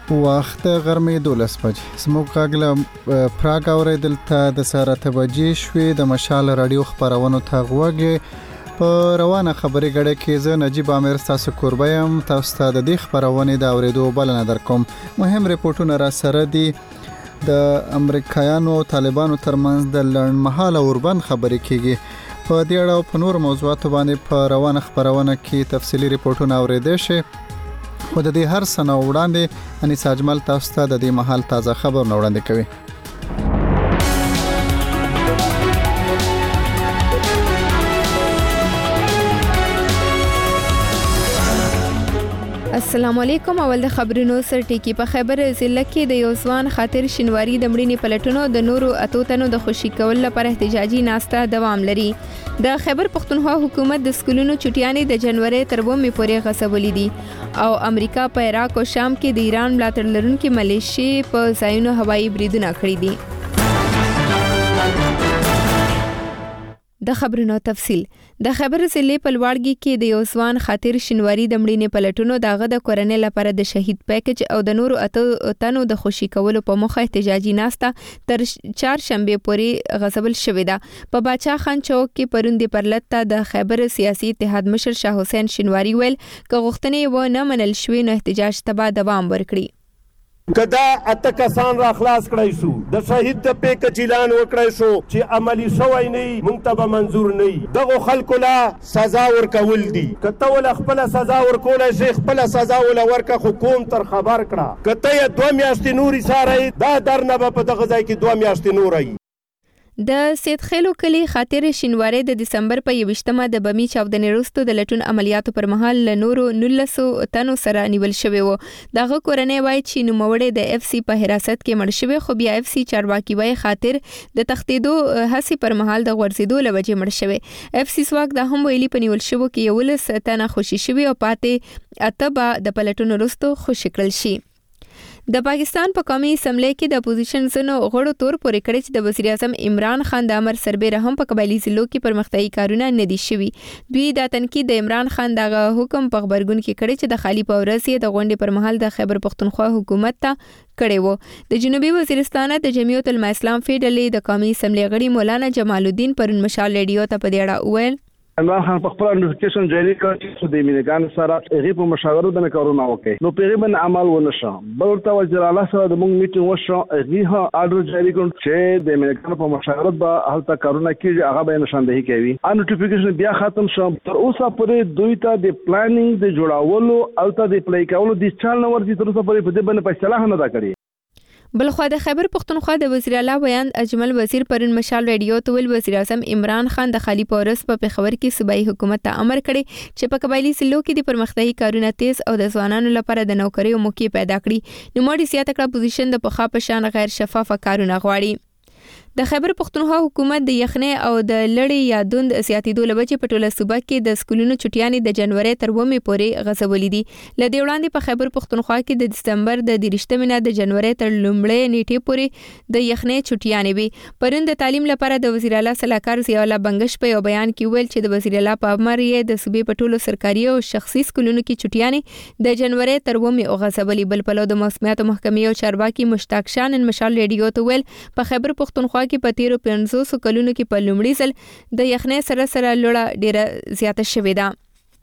وخت غرمې 12 بجې زموږ غږ له پراګ اورېدل ته د سهار 8 بجې شوې د مشال رادیو خبرونو ته غوږی په روانه خبري غړې کې زه نجيب عامر تاسو کوربایم تاسو ته د دې خبرونه د اورېدو بلنه درکوم. مهم ریپورتونه را سره دي د امریکایانو او طالبانو ترمنځ د لړمحاله اوربند خبرې کیږي. په دې اړه او په نور موضوعاتو باندې په روانه خبرونه کې تفصيلي ریپورتونه اورېدل شي. خو د دې هر سنه وړاندې انیس اجمل تاسو ته د دې محل تازه خبر وړاندې کوي. السلام علیکم. اول د خبرونو سرټکی. په خیبر ضلع کې د یوزوان خاطر شینواری د مړینې پلټونو د نورو اتوتنو د خوشی کول لپاره احتجاجي ناسته دوام لري. د خیبر پختونخوا حکومت د سکولونو چټیانې د جنوري تر 2 پورې غصبولې دي او امریکا په عراق او شام کې د ایران ملاتړ لرونکي ملیشي په ځایونو هوایي بریدونه کړی دي. د خبرونو تفصیل. د خیبر ضلع په لوړګي کې د یوزوان خاطر شینواری د مړینې پلټونو دغه د کورنۍ لپاره د شهید پیکج او د نورو اتنو د خوشی کولو په مخه احتجاجي ناسته تر 4 شنبه پورې غصبل شوې ده. په باچا خان چوک کې پروندې پرلته د خیبر سیاسي اتحاد مشر شاه حسین شینواری ویل ک غوښتنې و نه منل شوې نو احتجاج ته دوام ورکړي. کدا اته کسان را خلاص کړای شو د شهید د پیکج اعلان وکړای شو چې عملی شوی نه منتبه منظور نه دغه خلکو لا سزا ورکول دي. کته ول خپل سزا ورکول شي خپل سزا ول ورکه حکومت تر خبر کړه کته 2 میاشتې نوري ساره دا درنه په دغه ځای کې 2 میاشتې نوري. د سید خیلو کلی خاطر شینواری د دسمبر په 21مه د بمی چاودنې وروسته د لټون عملیاتو پر مهال له نورو 19 تنو سره نیول شوی و. دغه کورنۍ وایي چې نوموړی د اف سی په حراست کې مړ شوی خو بیا اف سی چارواکي وایي خاطر د تختیدو هڅې پر مهال د غورځېدو لوجې مړ شوی. اف سی سواک د هم ویلي په نیول شوی کې 11 تنه خوشي شوی او پاتې اتبا د پلټون وروسته خوشي کړل شي. د پاکستان په قومي اسمبلی کې د اپوزیشن زنو غړو تور پورې کړی چې د وزیر اعظم عمران خان د امر سربېره هم په قبایلی ضلعو کې پرمختیايي کارونه نه دي شوي. دوی د تنقید د عمران خان دغه حکم په خبرګون کې کړی چې د خالی په ورځ یې د غونډې پر مهال د خیبر پختونخوا حکومت ته کړی وو. د جنوبي وزیرستان د جمعیت الاسلام فیډرالي د قومي اسمبلی غړي مولانا جمال الدین پرون مشال ریډیو ته په دې اړه وویل عمران خان په خپل نوټیفیکیشن جاری کړ چې د امریکان سره هغه په مشاورت باندې کارونه وکړي نو په غیبن عمل ونشو. بلته وزیر اعلی سره د موږ میټینګ وشو هغه آرډر جاری کړ چې د امریکان په مشاورت به هلته کارونه کیږي هغه به نشاندهي کوي. ان نوټیفیکیشن بیا ختم شو. تر اوسه پورې دوی ته د پلانینګ د جوړاولو الته د پلی کولو د چال نو ورته تر اوسه پورې په دې باندې فیصله نه ده کړې. بلخوا د خیبر پختونخوا د وزیر اعلی ویاند اجمل وزیر پرون مشال ریډیو ته ویل وزیر اعظم عمران خان د خالی پورس په پېښور کې صوبایي حکومت ته امر کړی چې په قبایلی ضلعو کې د پرمختیايي کارونه تیز او د ځوانانو لپاره د نوکریو موقع پیدا کړي. نو مړي سیاته کړه پوزیشن د پخا په شان غیر شفاف کارونه غواړي. د خیبر پختونخوا حکومت د یخنۍ او د لړۍ یا دوند زیاتېدو لوجې په ټوله صوبه کې د سکولونو چټیانې د جنوري تر 2 پورې غصبولې دي. لدې وړاندې په خیبر پختونخوا کې د دسمبر د 23 نه د جنوري تر لومړۍ نیټې پورې د یخنۍ چټیانې وي. پرون د تعلیم لپاره د وزیر اعلی صلاحکار ضیاء الله بنگش په یو بیان کې ویل چې د وزیر اعلی په امر یې د صوبې په ټولو سرکاري او شخصي سکولونو کې چټیانې د جنوري تر 2 غصبولې. بل په لو د موسمیات محکمې او چارواکي مشتاق شان مشال ریډیو ته ویل په خیبر پختونخوا کې په 1500 کلونو کې په لومړي ځل د یخنۍ سره لوړه ډیره زیاته شوې ده.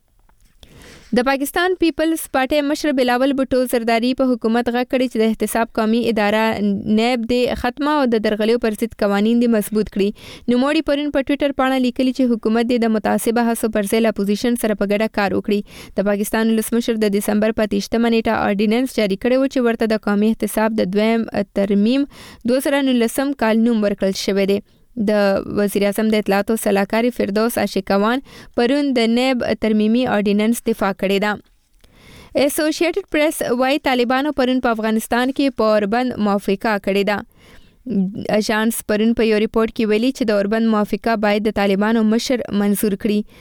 د پاکستان پیپلز پارټي مشر بلاول بوټو زرداری په حکومت غږ کړی چې د احتساب قومي اداره نیب د ختمه او د درغلیو پر ضد قوانین دي مضبوط کړي. نوموړي پرون په ټوئیټر باندې لیکلي چې حکومت د متعصبه هڅو پر ځای اپوزیشن سره په ګډه کار وکړي. د پاکستان ولسمشر د دسمبر په 28مه نیټه آرډیننس جاری کړی و چې ورته د قومي احتساب د دویم ترمیم 2019 کال نوم ورکړل شوی دی. د وزیر اعظم د اطلاعاتو صلاحکار فردوس عاشقوان پرون د نیب ترمیمي آرډیننس دفاع کړې ده. اسوسییټډ پریس وايي طالبانو پرون په افغانستان کې په اوربند موافقه کړې ده. اژانس پرون په یو ریپورت کې ویلي چې د اوربند موافقه باید د طالبانو مشر منزور کړي.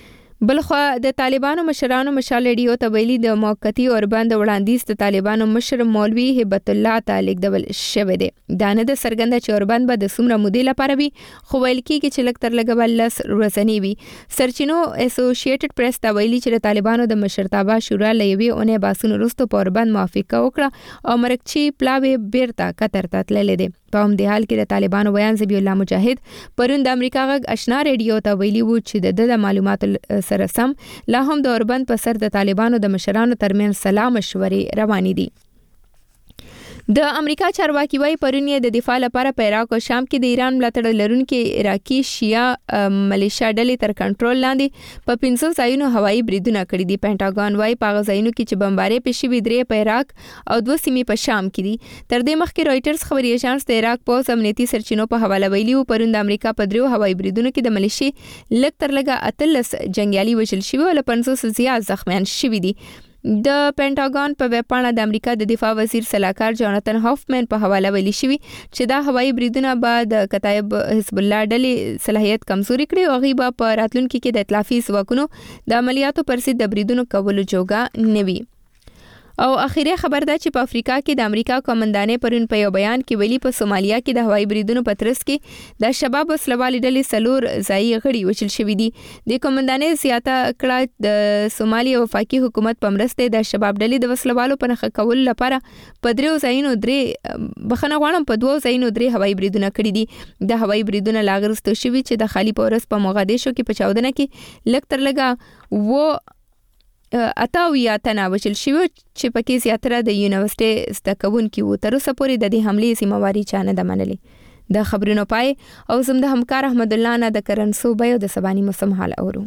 بلخوا د طالبانو مشرانو مشال ریډیو ته ویلي د موقتی اوربند وړاندیز د طالبانو مشر مولوی هبت الله تعالی د شوه دی دا نه د سرګند چې اوربند به د سمره مودې لپاره وي خو ویل کیږي چې لکتر لګول لس ورځنی وي سرچینو اسوسییټډ پریس ته ویلي چې د طالبانو د مشرتابه شورا لوي اونې باسون وروسته په اوربند موافقه وکړه او مرکچی پلاوی بیرته قطر ته تللی دی په همدې حال کې د طالبانو بیان ذبیح الله مجاهد پرون د امریکا غږ آشنا ریډیو ته ویلي وو چې د معلوماتو سره سم لا هم د اوربند په سر د طالبانو د مشرانو ترمنځ سلا مشورې روانې دي د امریکا چارواکي وايي پرون د دفاع لپاره په عراق او شام کې د ایران ملاتړ لرونکي عراقي شیا ملیشیا ډلې تر کنټرول لاندې په 500 ځایونو هوایي بریدونه کړي دي پینټاګون وايي په غځایونو کې چې بمبارې پېښې وي درې په عراق او 2 سیمې په شام کې دي تر دې مخکې رويټرز خبري اژانس د عراق پوز امنیتي سرچینو په حواله ویلي و پرون د امریکا په دریو هوایي بریدونو کې د ملیشي لږ تر لږه 13 جنگیالي وژل شوي او له 500 زیات زخمیان شوي دي د پینټاګون په ویبپاڼه د امریکا د دفاع وزیر صلاحکار جاناتن هافمن په حواله ویلي شوی چې دا هوایي بریدونه به د کتایب حزب الله ډلې صلاحیت کمزوري کړي او غیبه په راتلونکي کې د ائتلافي ځواکونو د عملیاتو پر ضد د بریدونو کولو جوګه نوي او اخیری خبر ده چې په افریقا کې د امریکا قومندانې پرون په یو بیان کې ویلي په سومالیا کې د هوایي بریدونو په ترڅ کې د شباب وسلوالي ډلې سلور ځای غړي وشل شوې دي د قومندانې زیاته کړه د سومالي وفاقي حکومت په مرسته د شباب ډلې د وسلوالو په نخښه کول لپاره په درو ځایونو په دوو ځایونو درې هوایي بریدونه کړي دي د هوایي بریدونه لاغرسته شوي چې د خالی پورس په موغادیشو کې په چاودنه کې لږ تر لږه اتاویا تنه وشل شوی چې پکې زیاتره د یونیورسيټي زده کوونکي وو تر اوسه پورې د دې حملې سیمواري چانه د منلې د خبرونو پای او زم د همکار احمد الله نه د کرنسو بيو د سباني موسم حال اورو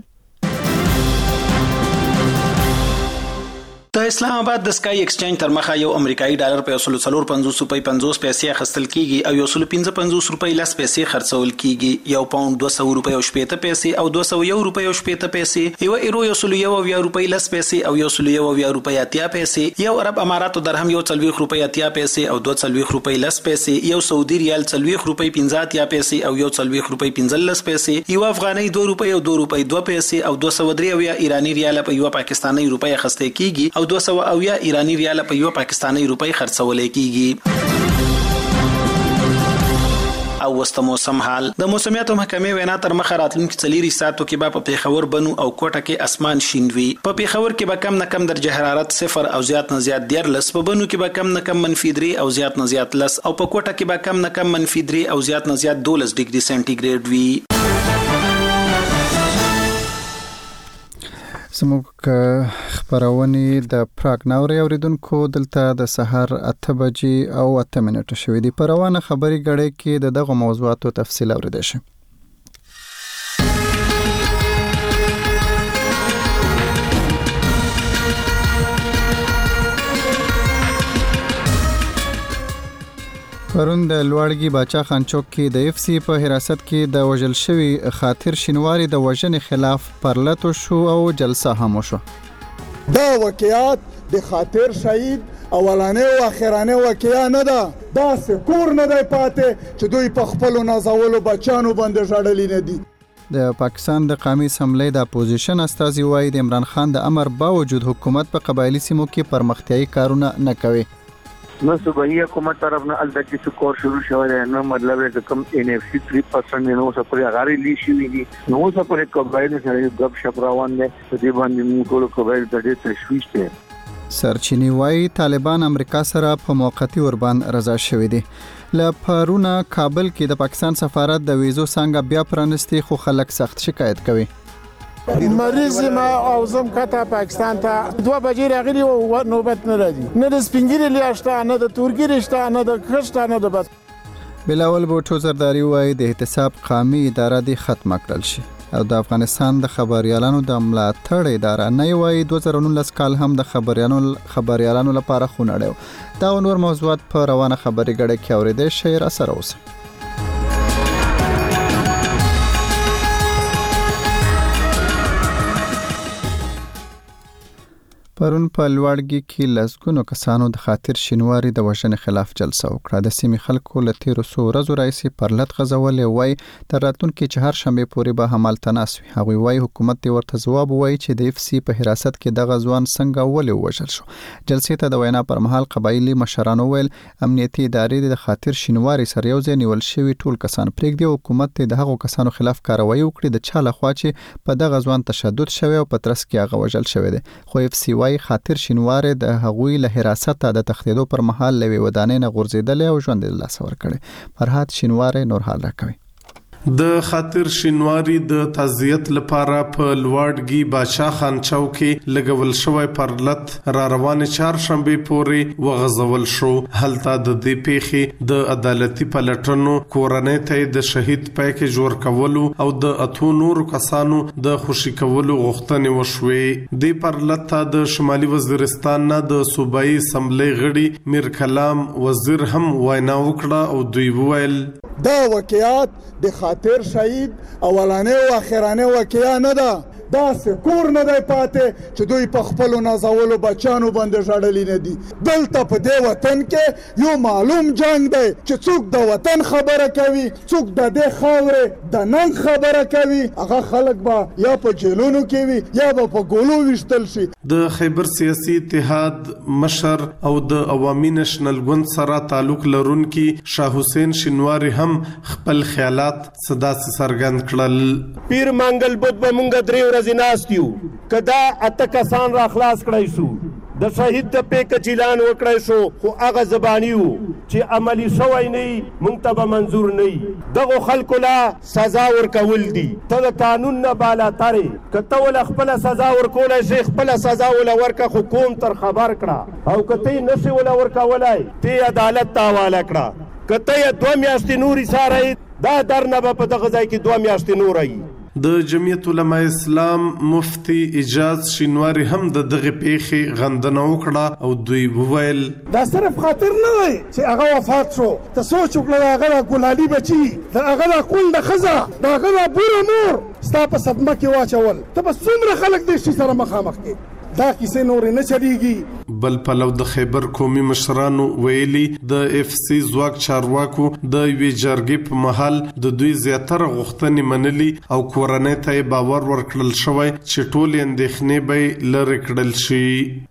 د اسلام آباد د سکای ایکسچینج تر مخه یو امریکایي ډالر په 150 روپۍ 50 پیسې اخیستل کیږي او 155 روپۍ لس پیسې خرڅول کیږي یو پاوند 200 روپۍ او 80 پیسې او 201 روپۍ او 80 پیسې یو ایرو 101 روپۍ لس پیسې او 101 روپۍ 80 پیسې یو عرب اماراتو درهم 140 روپۍ 80 پیسې او 240 روپۍ لس پیسې یو سعودي ریال 40 روپۍ 50 پیسې او 140 روپۍ 15 پیسې یو افغاني 2 روپۍ او 2 روپۍ 2 پیسې او 203 ایرانی ریال په یو پاکستاني روپۍ اخیستل کیږي او 200 او یا ایرانی ریال په یو پاکستاني روپۍ خرڅول کیږي او وسط موسم حال د موسمیاتو محکمې وینا تر مخه راتلونکي 4 ساعتو کې به په پیښور بنو او کوټه کې اسمان شین وي په پیښور کې به کم نه کم درجه حرارت 0 او زیات نه زیات 13 په بنو کې به کم نه کم -3 او زیات نه زیات 10 او په کوټه کې به کم نه کم -3 او زیات نه زیات 12 ډیګري سنټیګریډ وي زموږ خبرونه د پراګ ناوري اوریدونکو دلته د سحر 8 بجې او 8 منټه شوې دي په روانه خبري غړې کې دغه موضوعاتو تفصیل اوریدل شي پرون د لوړګي باچا خان چوک کې د اف سی په حراست کې د وژل شوی خاطر شینواری د وژنې خلاف پرلتو شو او جلسه هم شو دا واقعیت د خاطر شهید اولانه او اخرانه واقعیا نه ده دا سکور نه دی پاتې چې دوی په خپل نازولو بچانو باندې ژړلې نه دي د پاکستان د قومي اسمبلی د اپوزیشن استازي وایي د عمران خان د امر باوجود حکومت په قبایلی سیمو کې پرمختیايي کارونه نه کوي نو صوبایي حکومت طرف نه البته چې کور شروع شوی دی نو مطلب یې کم ان اف سی 3% نو سپوري غاري لیشي وی نو سپوري قبایل سره غب شپ روان دي په دې باندې موږ ټول قبایل د دې تشویش دي سرچینی وای طالبان امریکا سره په موقتی اوربان رضا شوې دي ل پرونه کابل کې د پاکستان سفارت د ویزو څنګه بیا پرانستی خو خلک سخت شکایت کوي مریض ما او زم کته پاکستان ته 2 بجې راغلی او نوبت نه راځي نه د سپینګری لیاشته نه د تورګری شته نه د خشته نه د بس بلاول بوټو زرداری وای د احتساب قومي اداره دی ختم کړل شي او د افغانستان د خبريالانو د ملاتړ اداره نه وای 2019 کال هم د خبريالانو لپاره خونړیو دا نور موضوعات په روانه خبري غړې کې اوریدل شي را سره اوسه پرون په لوړګي کې لسګونو کسانو د خاطر شینواری د وژنې خلاف جلسه وکړه. د سیمې خلکو له تیرو څو ورځو راهیسې پر لټ غځولې وای تر راتلونکي چهارشنبې پورې به همالته ناست وي. هغوی وای حکومت ورته ځواب وایي چې د اف سی په حراست کې دغه ځوان څنګه ولې وژل شو. جلسې ته د وینا پر مهال قبایلی مشرانو ویل امنیتي ادارې د خاطر شینواری سره یو ځای نیول شوي ټول کسان پرېږدي. حکومت د هغو کسانو خلاف کاروایی وکړي د چا لخوا چې په دغه ځوان تشدد شوی او په ترڅ کې هغه وژل شوی دی. خو اف سی خاطر شینواری د هغوی له حراست د تښتېدو پر مهال لوي ودانې نه غورځېدل او ژوند له لاسه ورکړي. فرحات شینواری نور حال راکوي. د خاطر شینواری د تعزیت لپاره په لوړګي بادشاہ خان چوکي لګول شوی پرلط را روان چهارشنبه پورې وغځول شو. هلته د دې پیښې د عدالتي پلټنو کورنۍ ته د شهید پیکیج ورکولو او د اتو نور کسانو د خوشی کولو غوښتنې وشوې. د پرلط د شمالي وزیرستان نه د صوبایي اسمبلی غړي میر کلام وزیر هم وینا وکړه او دوی وویل دا واقعیت د خاطر شهید اولانه او اخرانه واقعیا نه ده. دا سکور نه دی پاتې چې دوی په خپل نازولو بچانو باندې ژړلې نه دي. دلته په دې وطن کې یو معلوم جنگ دی چې څوک د وطن خبره کوي څوک د دې خاورې د ننګ خبره کوي هغه خلک به یا په جیلونو کې وي یا به په ګولو وشتل شي. د خیبر سیاسي اتحاد مشر او د عوامي نېشنل ګوند سره تعلق لرونکي شاه حسین شینواری هم خپل خیالات صدا څرګند کړل. پیر منګل بود به مونږ درې ورځې ناست یو کدا اته کسان را خلاص کړی شو د شهید د پیکج اعلان وکړی شو خو هغه زبانی وو چې عملی شوی نه مونږ ته به منظور نه. دغه خلکو لا سزا ورکول دي. ته د قانون نه بالاترې کته ول خپل سزا ورکولای شي خپل سزا ول ورکه خو کوم تر خبر کړه او کته نشي ول ورکولای ته عدالت ته حواله کړه. کته 2 میاشتې نوري ساره دا درنه په دغه ځای کې 2 میاشتې نوري. د جمعیت علماء اسلام مفتی اجاز شینواری هم د دغه پیښې غندنه وکړه او دوی وویل دا صرف خاطر نه دی چې هغه وفات شو. ته سوچ وکړه هغه ګلالي بچي دا هغه کول د خزه دا هغه بوره مور ستا په صدمه کې واچول. ته بس څومره خلک دې شي سره مخامخ کې دا کیسه نور نه چلیږي. بل پلو د خیبر قومي مشرانو ویلي د اف سی ځواک چارواکو د وی جرګې په محل د دوی زیاتره غوښتنې منلي او کورنۍ ته باور ورکړل شوی چې ټول اندېښنې به لری کړل شي.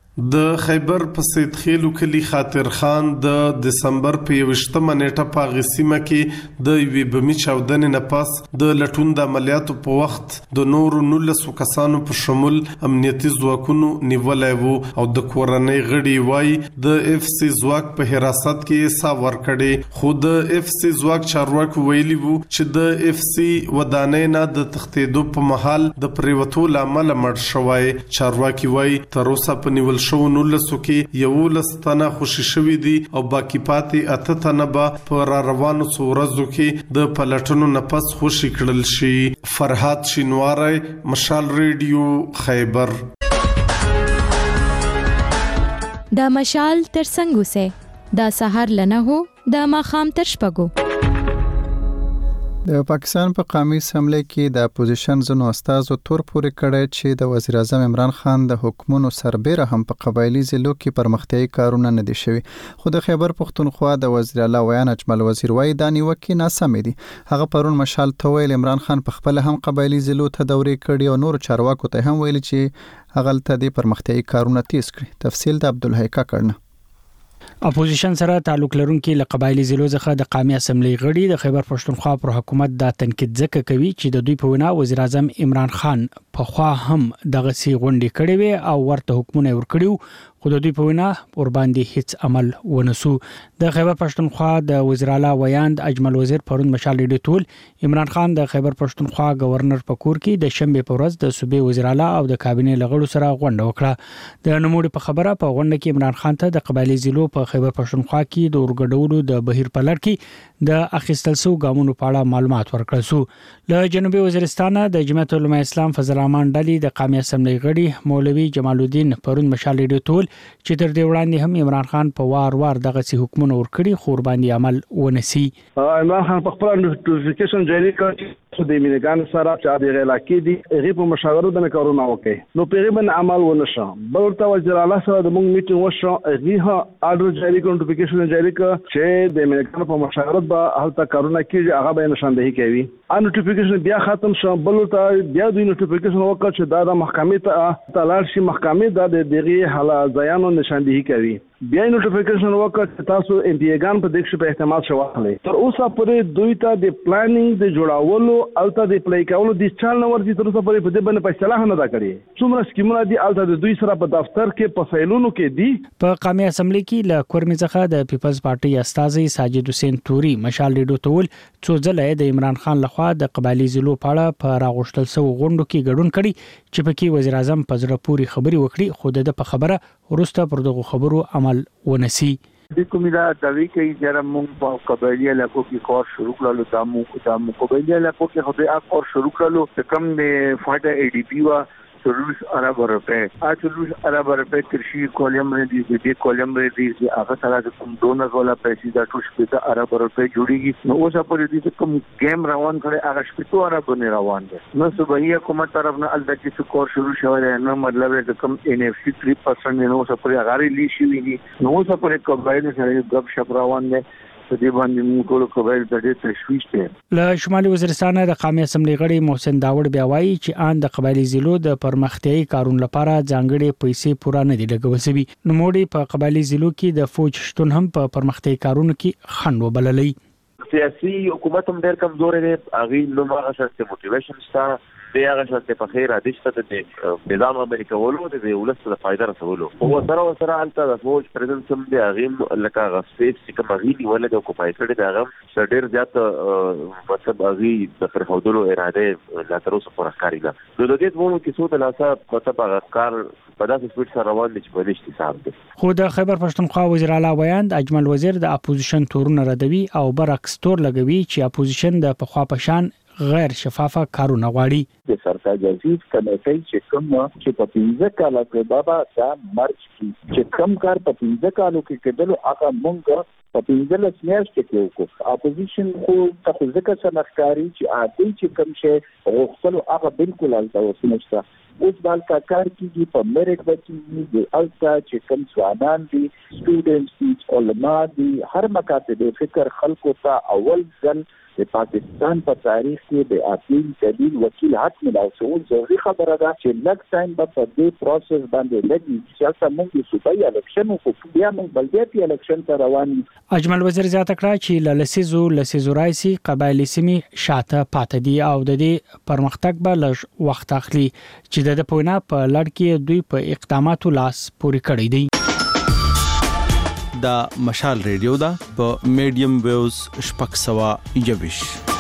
د خیبر په سید خیلو کلی خاطر خان د دسمبر په 28 نیټه په غسیمه کې د وی بمی چاودنې نه پاس د لټون د عملیاتو په وخت د نورو 19 کسانو په شمول امنیتي ځواکونو نیولای وو او د کورنۍ غړي وای د اف سی ځواک په حراست کې ساور کړي. خو د اف سی ځواک چارواکو ویلي وو چې د اف سی ودانې نه د تختیدو په محل د پریوتو لامل مړ شوی. چارواکي وای تر اوسه په نیول شو 19 کې یو لستانه خوشی شوی دي او باقی پاتې اته تنه به په روانو څورزو کې د پلټنو نفس خوشی کړل شي. فرحات شینواری مشال ریډیو خیبر. دا مشال تر څنګه سه دا سحر لنه هو دا ماخام تر شپګو. د پاکستان په قومي اسمبلی کې د اپوزیشن زنو استازو تور پورې کړی چې د وزیر اعظم عمران خان د حکمونو سربېره هم په قبایلی ضلعو کې پرمختیايي کارونه نه دي شوي. خو د خیبر پښتونخوا د وزیر اعلی ویان اجمل وزیر وایي دا نیوکې ناسمې دي. هغه پرون مشال ته ویل عمران خان په خپل هم قبایلی ضلعو ته دورې کړي او نور چارواکو ته هم ویل چې هغه ته د پرمختیايي کارونه تیز کړي. تفصیل د عبدالحی کاکړ. اپوزیشن سره تعلق لرونکي له قبایلی ضلعو څخه د قومي اسمبلی غړي د خیبر پښتونخوا پر حکومت دا تنقید ځکه کوي چې د دوی په وینا وزیر اعظم عمران خان په خوا هم دغه سی غونډې کړې وي او ورته حکمونه ورکړیو خو د دوی په وینا ور باندې هیڅ عمل ونسو. د خیبر پښتونخوا د وزیر اعلی ویاند اجمل وزیر پرون مشال ریډیو ټول عمران خان د خیبر پښتونخوا گورنر پکور کې د شنبه په ورځ د صوبې وزیر اعلی او د کابینې لغړو سره غونډه وکړه. د نوموړي په خبره په غونډه کې عمران خان ته د قبایلی ضلعو په خیبر پښتونخوا کې د ورګډولو د بهیر په لړ کې د اخیستل سو ګامونو په اړه معلومات ورکړل سو. له جنوبي وزیرستان د جمعیت علماء اسلام فضل الرحمن ډلې د قومي اسمبلی غړي مولوي جمال الدین پرون مشال ریډیو ټول چې تر دې وړاندې هم عمران خان په وار دغه سي حکمونه ورکړي خو باندې عمل ونسي. عمران خان په خپل نوټیفیکیشن جاری کړ څو د مینګان سره چې د علاقې دي هغه په مشاورو باندې کارونه وکړي نو په هغه باندې عمل ونشو بل ته وزیر اعلی سره د موږ میټینګ وشو هغه آرډر جاری کړ نوټیفیکیشن جاری کړ چې د مینګان په مشاورت به هلته کارونه کیږي هغه به نشاندهي کوي ان نوټیفیکیشن بیا ختم شو بل ته بیا د نوټیفیکیشن وکړ چې دا د محکمې ته تلل شي محکمې د دغه حالات ځایانو نشاندهي کوي بیا نوټیفیکیشن وکړ چې تاسو امپیګان په دښه په احتمال شواله تر اوسه پورې دوی ته د پلانینګ د جوړاولو الته د پلی کولو د چال نو ورته تر اوسه پورې په دې باندې فیصله نه دا کړې څومره سکیمونه دي الته د دوی سره په دفتر کې په فایلونو کې دي په قومي اسمبلی کې له کورمي څخه د پیپلز پارټي استازي ساجد حسین توري مشال ریډو تول څو ځله د عمران خان لخوا د قبایلی ضلعو په اړه په راغښتل سو غونډو کې ګډون کړي چې پکې وزیر اعظم په زړه پوری خبري وکړي خو د په خبره ورسته پر دغه خبرو عمل ونسی د کومه داوی کوي چې موږ په قبایلی علاقو کې کار شروع کړلو د قبایلی علاقو کې خو کار شروع کړلو کم د فاټه ای ډی پی وا سلوش عرب روپے سلوش عرب روپے کرشي کولم ردی دې کولم ردی چې هغه سره د کوم ډونر ولا پیسې د ټوش په عرب روپے جوړیږي نو اوس په دې کوم گیم روان کړي هغه شپږ عرب نه روان دي نو صوبایي حکومت طرف نه البته چې کور شروع شوی نه مطلب د کوم ان اف سی 3% نو اوس په هغه لیشي وی نو اوس په قبایل سره غب شپ روان دي د دې باندې موږ ټول قبایل د دې تشویش دي له شمالي وزیرستان د قومي اسمبلی غړي محسن داوود بیا وایي چې ان د قبایلی ضلعو د پرمختیايي کارونو لپاره ځانګړي پیسې پوره نه دي لګول شوی نو موږ په قبایلی ضلعو کې د فوج شتون هم په پرمختیايي کارونو کې خنډ وبللې سیاسي حکومت هم ډېر کمزور دی اغه نو هغه څه موټیویشن ستا دی هغه څه په خیر عادشته د نظام امریکا ولو د ولست د فائدہ رسولو او سره انت د فوج پرزنت سم دی هغه لکه غسیف چې کوم غوی ولې د کوپای کړي دا هغه ډېر زیات مطلب هغه د فرهودلو اراده لا تر اوسه پرخاري ده نو د دې وونو کې څو د لاسه مطلب هغه کار په داسې سپیډ سره روان دي چې په دې حساب دي خو د خیبر پښتونخوا وزیر اعلی ویاند اجمل وزیر د اپوزیشن تورونه ردوي او برعکس تور لګوي چې اپوزیشن د پخوا پشان غیر شفافه کارونه غواړي د سرکار جزیز کمیټې چې کوم چې په 15 کال کې بابا دا مرچ کی چې کوم کار په 15 کالو کې کېدل هغه مونږ په 15 میاشتو کې وکړو اپوزیشن خو تاسو ځکه سمخکاری چې عادي چې کوم شی غوښتل هغه بالکل الته وسنشته اوس بالکل کار کیږي په میرټ بچي دي الته چې کوم ځوانان دي سټوډنټس دي علما دي هر مکاتب د فکر خلکو ته اول ځل د پاکستان په تاریخ کې د اپیل دلیل وکیل حق ملاو شو ضروري خبره ده چې لږ ټایم په دې پروسس باندې لګي چې تاسو موږ صوبایي الیکشن او بیا موږ بلدیاتي الیکشن ته روان یو اجمل وزیر زیاته کړه چې لسیزو راځي قبایلی سیمې شاته پاتې دي او د دې پرمختګ به لږ وخت اخلي چې د پوینا په لړ کې دوی په اقداماتو لاس پوري کړی دی دا مشال ریډیو دا په میډیم ویوز شپږ سوا یوش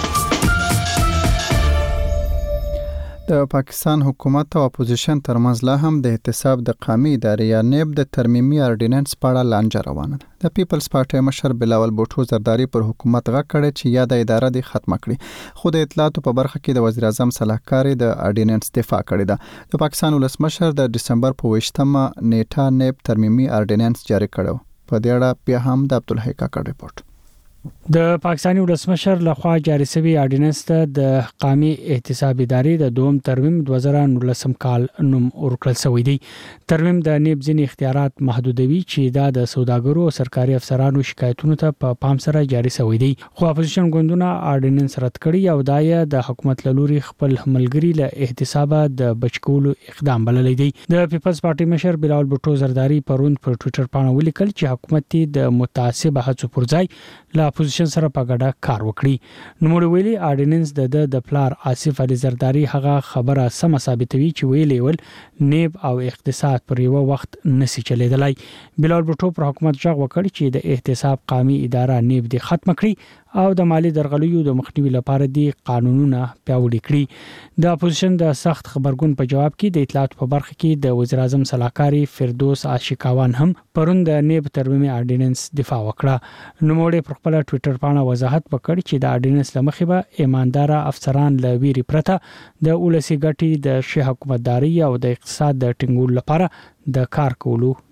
د پاکستان حکومت او اپوزیشن ترمنځ لا هم د احتساب د قومي ادارې یا نیب د ترمیمي اورډیننس په اړه لانجه روانه ده د پیپلز پارټي مشر بلاول بوټو زرداری پر حکومت غږ کړی چې یا د اداره د ختم کړي خو د اطلاعاتو په برخه کې د وزیر اعظم صلاحکار د اورډیننس دفاع کړی ده د پاکستان ولسمشر د دسمبر په 28مه نیټه نیب ترمیمي اورډیننس جاری کړو په دې اړه بیا هم د عبدالحی کاکړ ریپورت د پاکستاني ولسمشر لخوا جاری شوی اورډیننس ته د قومي احتساب ادارې د دوم ترمیم 2019 کال نوم ورکړل شوی دی ترمیم د نیب ځینې اختیارات محدودوي چې دا د سوداګرو او سرکاري افسرانو شکایتونو ته په پام سره جاری شوی دی خو اپوزیشن ګوندونه اورډیننس رد کړی او دایې د حکومت لوري خپل ملګری له احتساب د بچکولو اقدام بللی دی د پیپلز پارټي مشر بلاول بوټو زرداری پروند پر ټوئیټر باندې ولیکل چې حکومت د متعصب هڅو پر ځای له اپوزیشن سره په ګډه کار وکړي نو موږ ویلي اورډیننس د پلار آصف علي زرداری هغه خبره سم ثابتوي چې ویلي ول نیب او اقتصاد پر یو وخت نسی چلیدلای بلال بوټو پر حکومت ځغ وکړ چې د احتساب قومي اداره نیب د ختم کړي او د مالی درغلیو د مخنیوي لپاره د قانونونه پیاوړي کړي د اپوزیشن د سخت خبرګون په جواب کې د اطلاعات په برخه کې د وزیر اعظم صلاحکاری فردوس عاشقاوان هم پروند د نیب ترمیمي اورډیننس دفاع وکړه نو موږ پر خپل ټوئیټر باندې وضاحت وکړ چې د اورډیننس لمخې به ایماندار افسران له ویری پرته د ولسی ګټي د شاه حکومتداري او د اقتصاد د ټینګولو لپاره د کار کولو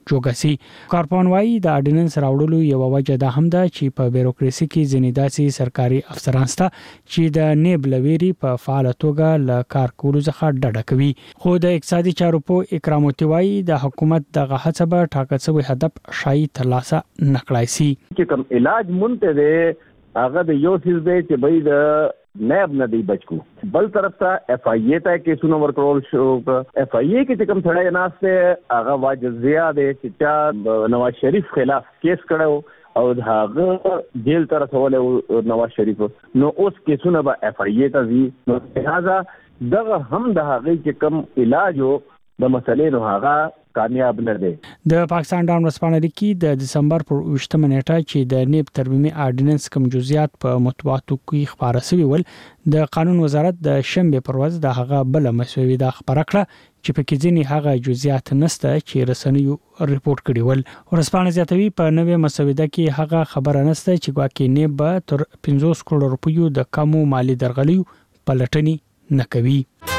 جوګسي. کارپون وايي د اډیننس راوړلو یو وجه ده هم ده چې په بیروکراسي کې ځینې داسې سرکاري افسران شته چې د نیب لويري په فعال توګه ل کار کولو څخه ډډه کوي. خو د اقتصادي چارو په اکراموتی وايي د حکومت دغه هڅه به ټاکل شوی هدف شای ترلاسه نکړای شي. چې کوم علاج مونته ده هغه د یو څه دی چې به د نیب نه دی بچو. بل طرف ته اف ای ای ته کیسونه ورکول شو. اف ای ای کې چې کوم سړی ناشته هغه واجب زیاده چې نواز شریف خلاف کیس کړو او هغه جیل ته رسول نواز شریف. نو اوس کیسونه به اف ای ای ته وی. نو لہذا دغه هم د هغه چې کوم علاج د مسلې نو هغه کامیاب نه دی. د پاکستان ډاون ورسپانه لیکي د دسمبر پر 28 نیټه چې د نیب ترمیمي اډیننس کوم جزئیات په مطبوعاتو کې خبره شوی ول د قانون وزارت د شنبه پر ورځ د هغه بل مسوي د خبره کړه چې په کې ځینې هغه جزئیات نشته چې رسنیو ریپورت کړي ول. ورسپانه زیاتوي په نوې مسوده کې هغه خبره نشته چې ګواکې نیب به تر 50 کروڑ روپیو د کمو مالی درغلیو پلټنې نه کوي.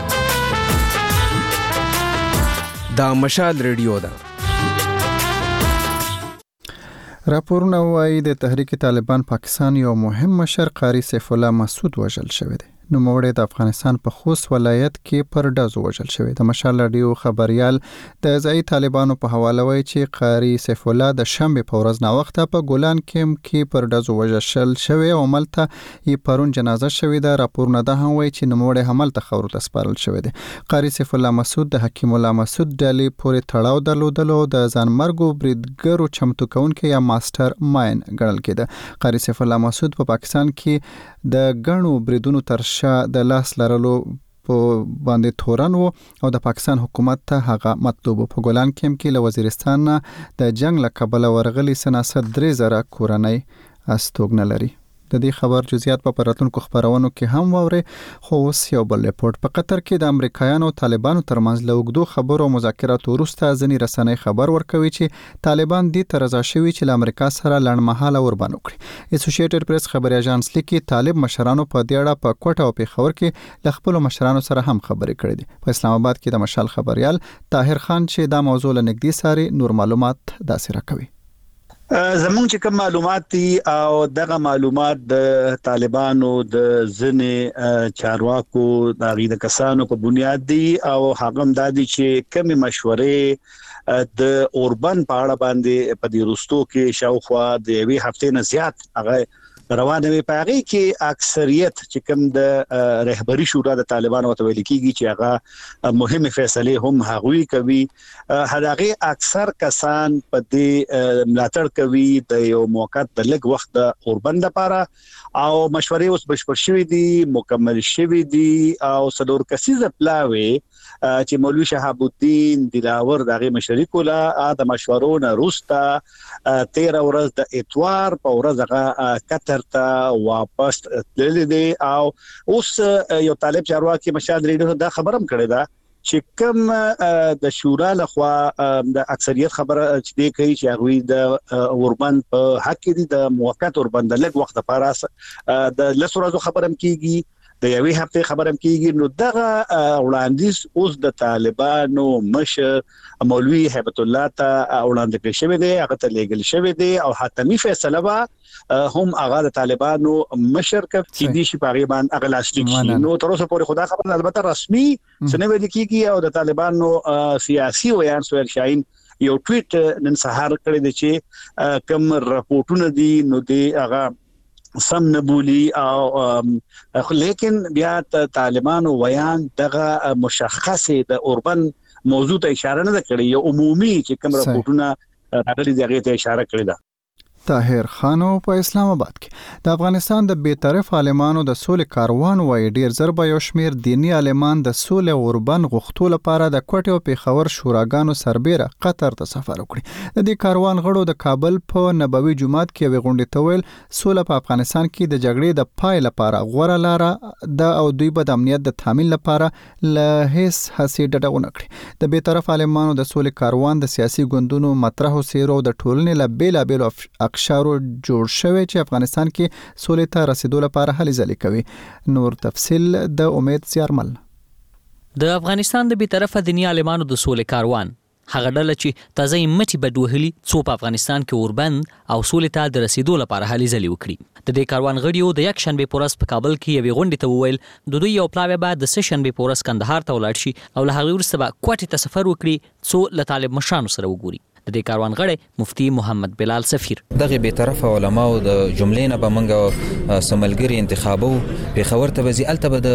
دا مشال ریډیو ده. راپورونه وايي د تحریک طالبان پاکستان یو مهم مشر قاری سیف الله مسعود وژل شوی دی. نو موړې د افغانستان په خوست ولایت کې پر ډزو وژل شوی. د مشال رادیو خبريال د ځای طالبانو په حواله وایي چې قاری سیف الله د شنبه په ورځ نا وخته په ګولان کې پر ډزو وژل شوی او ملته یې پرون جنازه شوی ده. راپورونه ده هم وایي چې نو موړې حمل ته خبرو ته سپارل شوی دی. قاری سیف الله مسعود د حکیم الله مسعود ډلې پورې تړاو درلودلو د ځانمرګو بریدګرو چمتو کونکي یا ماستر ماین ګڼل کېده. قاری سیف الله مسعود په پاکستان کې د غنو بریدونو تر د لاس لرلو په باندې تورن وو او د پاکستان حکومت ته هغه مطلوب په ګولان کې له وزیرستان د جنگ له کبله ورغلي سناست 3000 کورنۍ استوګنه لري. د دې خبر جزئیات په راتلونکو خبرونو کې هم ووري. خو اوس یو بل ریپورت. په قطر کې د امریکایانو او طالبانو ترمنځ له اوږدو خبرو او مذاکراتو وروسته ځینې رسنۍ خبر ورکوي چې طالبان دې ته رضا شوي چې له امریکا سره لنډمهاله اوربند وکړي. اسوسییټډ پریس خبري اژانس لیکي طالب مشرانو په دې اړه په کوټه او پیښور کې له خپل مشرانو سره هم خبرې کړې دي. په اسلام آباد کې د مشال خبريال طاهر خان چې دا موضوع لنګدي ساري نور معلومات داسې راکوي. زمونږ چې کوم معلومات دي او دغه معلومات د طالبانو د ځنې چارواکو د غیده کسانو په بنیاد دي او هغه هم دادي چې کومې مشورې د اوربند په اړه باندې په دې روستو کې شاوخوا د یوې هفتې نه زیات هغه روانه وي. په هغه کې اکثریت چې کوم د رهبری شورا د طالبانو ته ویل کیږي چې هغه مهمه فیصله هم هغوی کوي. هغه اکثر کسان په دې ملاتړ کوي د یو موقت د لږ وخت د اوربند لپاره او مشورې اوس بشپړ شوې دي مکمل شوې دي او څلور کسیزه پلاوي چې مولوی شهاب الدین دلاور دغه مشري کوله د مشورو نه روستا 13 ورځ د اتوار په ورځ هغه قطر ته واپس تللی دی او اوس یو طالب چارواکي مشال ریډیو دا خبرم کړی دا چې کوم د شورا لخوا د اکثریت خبره چې دی کوي چې هغه د اوربند په حق کې د موقت اوربند لږ وخت لپاره د لسورازو خبرم کیږي د یوې هفته خبرم کیږي. نو دغه وړاندیز اوس د طالبانو مشر مولوی هیبت الله ته وړاندې کړی شوی دی هغه ته لیږل شوی دی او حتمی فیصله به هم هغه د طالبانو مشر کې دي چې په غیبان اغلاستیک نو تر اوسه پورې خدا خبر البته رسمي سنوي لیکيږي او د طالبانو سیاسي ویان سویل شاهین یو ټویټ نن سهار کړی دی چې کوم راپورټونه دي نو دی هغه سم نه بولی او لیکن بیا طالبانو ویان دغه مشخصه د اوربن موضوع ته اشاره نه کړې یو عمومي چې کوم راپورټونه راغلي دغه ته اشاره کړې ده. طاهر خانو په اسلام آباد کې د افغانستان د بیطرف عالمانو د سولې کاروان وای ډیر زر به یو شمیر دینی عالمان د سولې اوربن غوښتو لپاره د کوټه او پیښور شوراګانو سربېره قطر ته سفر وکړي. د دې کاروان غړو د کابل په نبوي جمعات کې وغونډې تویل سوله په افغانستان کې د جګړې د پای لپاره غوړه لاره د او دوی به د امنیت د تامین لپاره له هیڅ هڅې ډډه ونه کړي. د بیطرف عالمانو د سولې کاروان د سیاسي ګوندونو مطرحو سیرو د ټولنې له بیلابېلو اقشارو جوړ شوی چې افغانستان کې سولې ته رسیدو لپاره هلې ځلې کوي. نور تفصیل د امید زیارمل. د افغانستان د بیطرفه دینی عالمانو د سولې کاروان هغه ډله چې تازه مټي بدوهلي څو په افغانستان کې اوربند او سولې ته د رسیدو لپاره هلې ځلې وکړي. د دې کاروان غړیو د یک شنبه پورس په کابل کې یوې غونډې ته وویل د دوی یو پلاوی بعد د سه شنبه پورس کندهار ته ولاړ شي او له هغې وروسته به کوټې ته سفر وکړي څو له طالب مشرانو سره وګوري. د دې کاروان غړی مفتي محمد بلال سفیر دغه به طرفه علماو د جملې نه به منګه سملګری انتخابو په خبر ته وزي الته به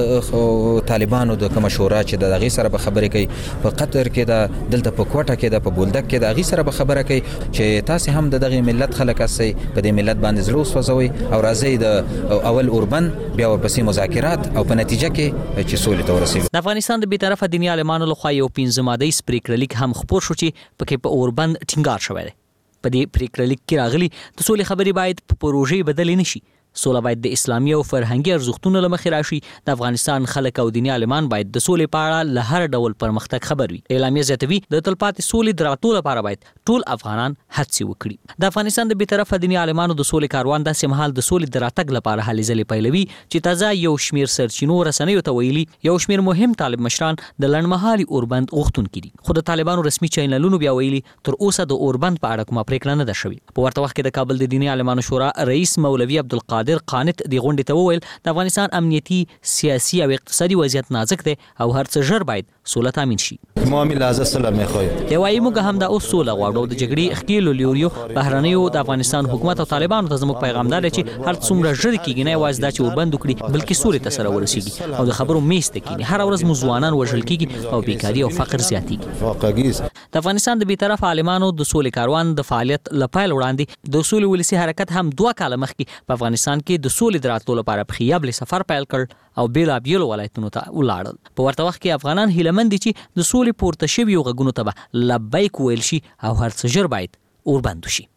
د طالبانو د کوم شورا چې د غي سره به خبرې کوي په قطر کې د دلته په کوټه کې د په بولدک کې د غي سره به خبره کوي چې تاسو هم دغه ملت خلک اسي په دې ملت باندې زلو سوځوي او راځي د اول اوربن بیا ورپسې مذاکرات او په نتیجه کې چې سولې ته ورسیږي. د افغانستان د بیطرفه دیني عالمانو لخوا یو 15 ماده پریکړه لیک هم خپور شو چې پکې په اوربند ټینګار شوی دی. په دې پریکړه لیک کې راغلي د سولې خبرې باید په پروژې بدل نشي. سوله باید د اسلامي او فرهنګي ارزښتونو لمخې راشي. د افغانستان خلک او دیني عالمان باید د سولې په اړه له هر ډول پرمختګ خبر وي. اعلامیه زیاتوي د تلپاتې سولې د راتلو لپاره باید ټول افغانان هڅې وکړي. د افغانستان د بیطرفه دیني عالمانو د سولې کاروان داسې مهال د سولې د راتګ لپاره هلې ځلې پیلوي چې تازه یو شمیر سرچینو رسنیو ته ویلي یو شمیر مهم طالب مشران د لنډمهالي اوربند غوښتونکي دي. خو د طالبانو رسمي چینلونو بیا ویلي تر اوسه د اوربند په اړه کومه پریکړه نه ده شوې. په ورته وخت کې د کابل د دیني عالمانو شورا رئیس مولوي عبدالقادر قانت د غونډې ته وویل د افغانستان امنیتي، سیاسي او اقتصادي وضعیت نازک دی او هر څه ژر باید سوله تامین شي. ما لازم سلام میخوایم. دی وايي موږ هم د اوس سوله غواړو. د جګړې ښکیلو لیوریو بهرنیو د افغانستان حکومت او طالبانو ته زموږ پیغام دی چې هر څومره ژر کېږي نه یوازې دا چې اوربند وکړي بلکې سولې ته سره ورسیږي او د خبرو میز ته کېني. هر ورځ مو ځوانان وژل کېږي او بیکاري او فقر زیاتېږي. د افغانستان د بیطرفه عالمانو د سولې کاروان د فعالیت له پیل وړاندې د سولې ولسي حرکت هم 2 کاله مخکې په افغانستان کې د سولې د راتلو لپاره په خیابل سفر پیل کړ او بیلابیلو ولایتونو ته ولاړل. په ورته وخت کې افغانان هیلهمند دي چې د سولې پورته شویو غږونو ته به لبیک ویل شي او هر څه ژر باید اوربند شي.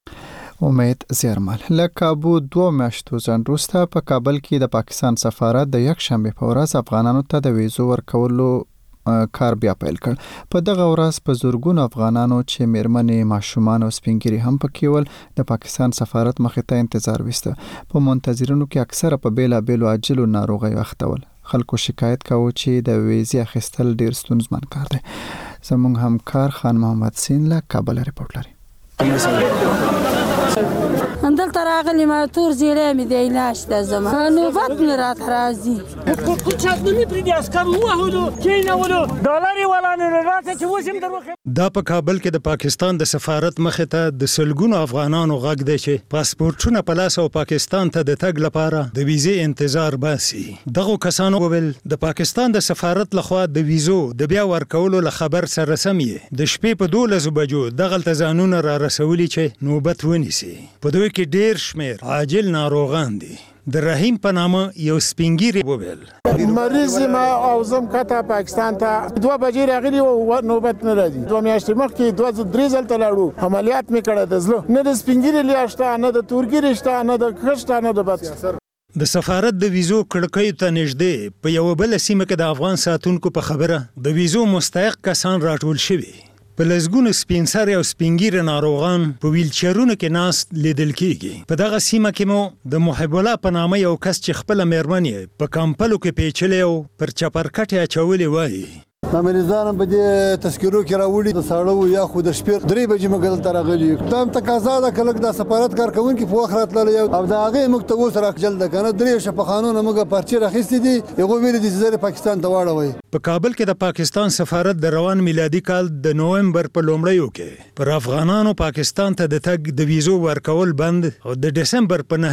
امید زیرمل لکه ابو 2 میاشتو ځان وروسته په کابل کې د پاکستان سفارت د یک شنبه په ورځ افغانانو ته د ویزو ورکولو کار بیا پیل کړ. په دغه ورځ په زورګونو افغانانو چې میرمنې، ماشومان او سپینګیري هم پکې ول د پاکستان سفارت مخې ته انتظار وسته. په منتظرینو کې اکثره په بیلابیلو عاجلو ناروغیو اخته ول. خلکو شکایت کاوه چې د ویزې اخیستل ډیر ستونزمن کار دی. زموږ همکار خان محمد سین له کابل رپورټ لري. دلته راغلی ما تور زیری مې دی علاج ته زما نوبت مې راته راځي خو چاپلونی پرې د عسکر ووهلو کېنولو ډالر یې ولانې راته چې اوس هم در وښیم. دا په کابل کې د پاکستان د سفارت مخې ته د سلګونو افغانانو غږ دی چې پاسپورټونه په لاس او پاکستان ته د تګ لپاره د ویزې انتظار باسي. دغو کسانو وویل د پاکستان د سفارت لخوا د ویزو د بیا ورکولو له خبر سره سم یې د شپې په 12 بجو دغلته ځانونه را رسولي چې نوبت ونیسي. په دوی کې ډیر شمیر عاجل ناروغان دي. د رحیم په نامه یو سپینګیری وویل مریض ما او زم کته پاکستان ته 2 بجې راغلی او نوبت نه راځي. 2 میاشتې مخکې 2-3 ځل ته لاړو عملیات مې کړه د زلو نه د سپینګیری لیاشته نه د تورګیری شته نه د خشته نه د بچ. د سفارت د ویزو کړکۍ ته نږدې په یو بل سیمه کې د افغان ساتونکو په خبره د ویزو مستحق کسان راټول شوي. په لزګونو سپین سر او سپینګیره ناروغان په ویلچرونو کې ناست لیدل کېږي. په دغه سیمه کې مو د محب الله په نامه یو کس چې خپل میرمنې په کمپلو کې پیچلې او پر چپرکټ اچولې وایي. مریضان په دې تذکرو کې راوړي د ساړو یا خو د شپې 3 بجې مګل تر راغلي. دا تقاضا ده کله د سفارت کارکونکو په وخت راتلل او دا هغه موږ ته اوس راخجل ده کنه 3 شپه قانون موږ پرچی راخستې دي یو ویل دي چې پاکستان ته واړوي. په کابل کې د پاکستان سفارت د روان میلادي کال د نوومبر په لومړیو کې پر افغانانو پاکستان ته د تګ د ویزو ورکول بند او د دسمبر په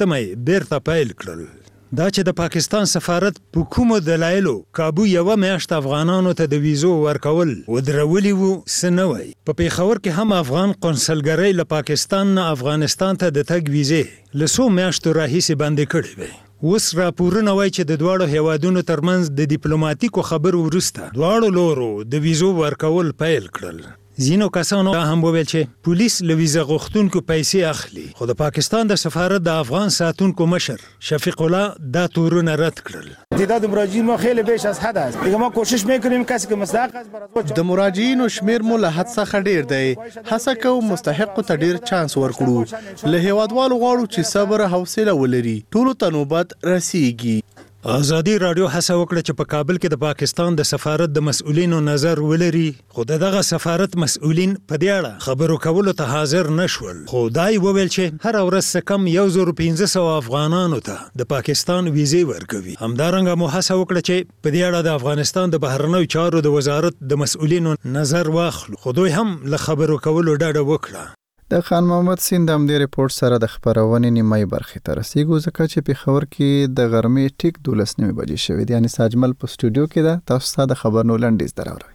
9 بیرته پیل کړل. دا چې د پاکستان سفارت په کومو دلایلو کابو یو میاشت افغانانو ته د ویزو ورکول ودرولي وو سنوي. په پیښور کې هم افغان قونسلګرۍ له پاکستان نه افغانستان ته د تګ ویزې له 100 میاشتو راهیسې بندې کړې وې. اوس راپورونه وایي چې د دواړو هیوادونو ترمنځ د ډیپلوماټیکو خبرو وروسته دواړو لورو د ویزو ورکول پیل کړل. ځینو کسانو هم وویل چې پولیس له ویزه غوښتونکو پیسې اخلي. خو د پاکستان د سفارت د افغان ساتونکو مشر شفیق الله دا تورونه رد کړل. تعداد مراجعین ما خیلی بیش از حد است. دیگه ما کوشش میکنیم کسی که مستحق است برای د مراجعینو شمیر مو له حد څخه ډیر دی. هڅه کوو مستحق ته ډیر چانس ورکړو. له هیوادوالو غواړو چې صبر او حوصله ولري. ټولو ته نوبت رسیږي. ازادي رادیو هڅه وکړه چې په کابل کې د پاکستان د سفارت د مسؤلینو نظر ولري، خو دغه سفارت مسؤلین په دې اړه خبرو کولو ته حاضر نشول. خو دای وویل چې هر ورځ کم 1500 افغانانو ته د پاکستان ویزې ورکوي. همدارنګه مو هڅه وکړه چې په دې اړه د افغانستان د بهرنیو چارو د وزارت د مسؤلینو نظر واخلو، خو دوی هم له خبرو کولو ډډه وکړه. د خان محمد سیند هم د ریپورت سره د خبرونې نیمای برخې ته رسیږو، ځکه چې پېښور کې د غرمې ټیک 12 بجې شوې دي. یعنی ساجمل په سټوډیو کې ده. تاسو ته د خبرونو لنډیز دراوړم.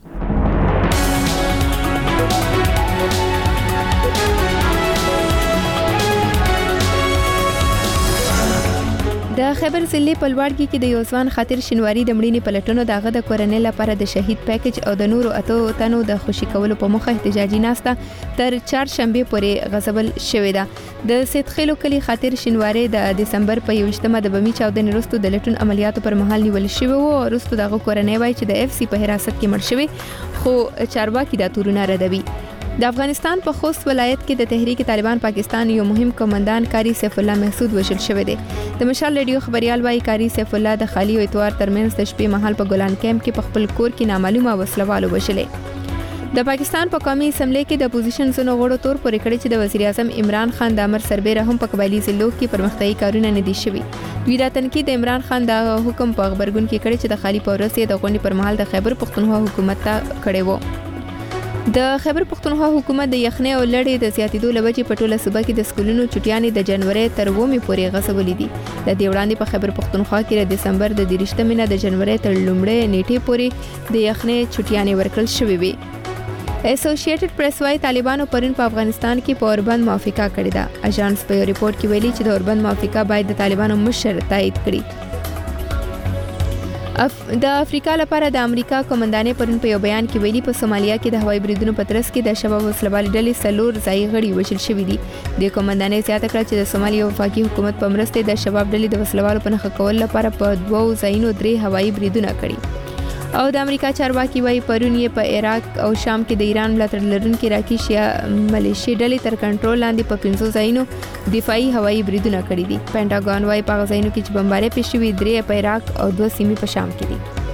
د خیبر ضلع په لوړګي کې د یو ځوان خاطر شینواری د مړینې پلټنو دغه د کورنۍ لپاره د شهید پیکج او د نورو اتو تنو د خوشی کولو په مخه احتجاجي ناسته تر 4 شنبه پورې غزبل شوې ده. د سیدخیلو کلی خاطر شینواری د دسمبر په 21مه د بمی چاودنې وروسته د لټون عملیاتو پر مهال نیول شوی و. وروسته دغه کورنۍ وایي چې د اف سی په حراست کې مړ شوی، خو چارواکي دا تورونه ردوي. د افغانستان په خوست ولایت کې د تحریک طالبان پاکستان یو مهم کمانډان کاری سیف الله محسود وژل شوی دی. د مشال ریډیو خبريال وايي کاری سیف الله د خالی او اتوار ترمنځ د شپې مهال په ګولان کیمپ کې په خپل کور کې نامعلومه وسلوالو وژلې. د پاکستان په قومي اسمبلی کې د اپوزیشن زونو غړو تور پورې کړی چې د وزیر اعظم عمران خان د امر سربېره هم په قبایلی ضلعو کې پرمختیايي کارونه نه دي شوي. دوی دا تنقید د عمران خان د حکم په خبرګون کې کړی چې د خالی پورسې د غونډې پر مهال د خیبر پختونخوا حکومت ته کړی وو. د خیبر پختونخوا حکومت د یخنۍ او لړۍ د زیاتېدو لوجې په ټوله صوبه کې د سکولونو چټیانې د جنوري تر 9 پورې غځولې دي. د دې وړاندې په خیبر پختونخوا کې د دسمبر د 23 نه د جنوري تر لومړۍ نیټې پورې د یخنۍ چټیانې ورکړل شوې وي. اسوسییټډ پریس وايي طالبانو پرون په افغانستان کې په اوربند موافقه کړې ده. اژانس په یو ریپورت کې ویلي چې د اوربند موافقه باید د طالبانو مشر تایید کړي. د افریقا لپاره د امریکا قومندانې پرون په یو بیان کې ویلي په سومالیا کې د هوایي بریدونو په ترڅ کې د شباب وسلوالې ډلې 4 ځای غړي وژل شوي دي. د قومندانې زیاته کړه چې د سومالیا وفاقي حکومت په مرسته د شباب ډلې د وسلوالو په نښه کولو لپاره په 2 ځایونو 3 هوایي بریدونه کړي. او د امریکا چارواکي وايي پرون یې په عراق او شام کې د ایران ملاتړ لرونکي راکي شیا ملیشي ډلې تر کنټرول لاندې په 500 ځایونو دفاعي هوایي بریدونه کړي دي. پینټاګون وايي په ځایونو کې چې بمبارۍ پېښ شوې 3 په عراق او 2 سیمې په شام کې دي.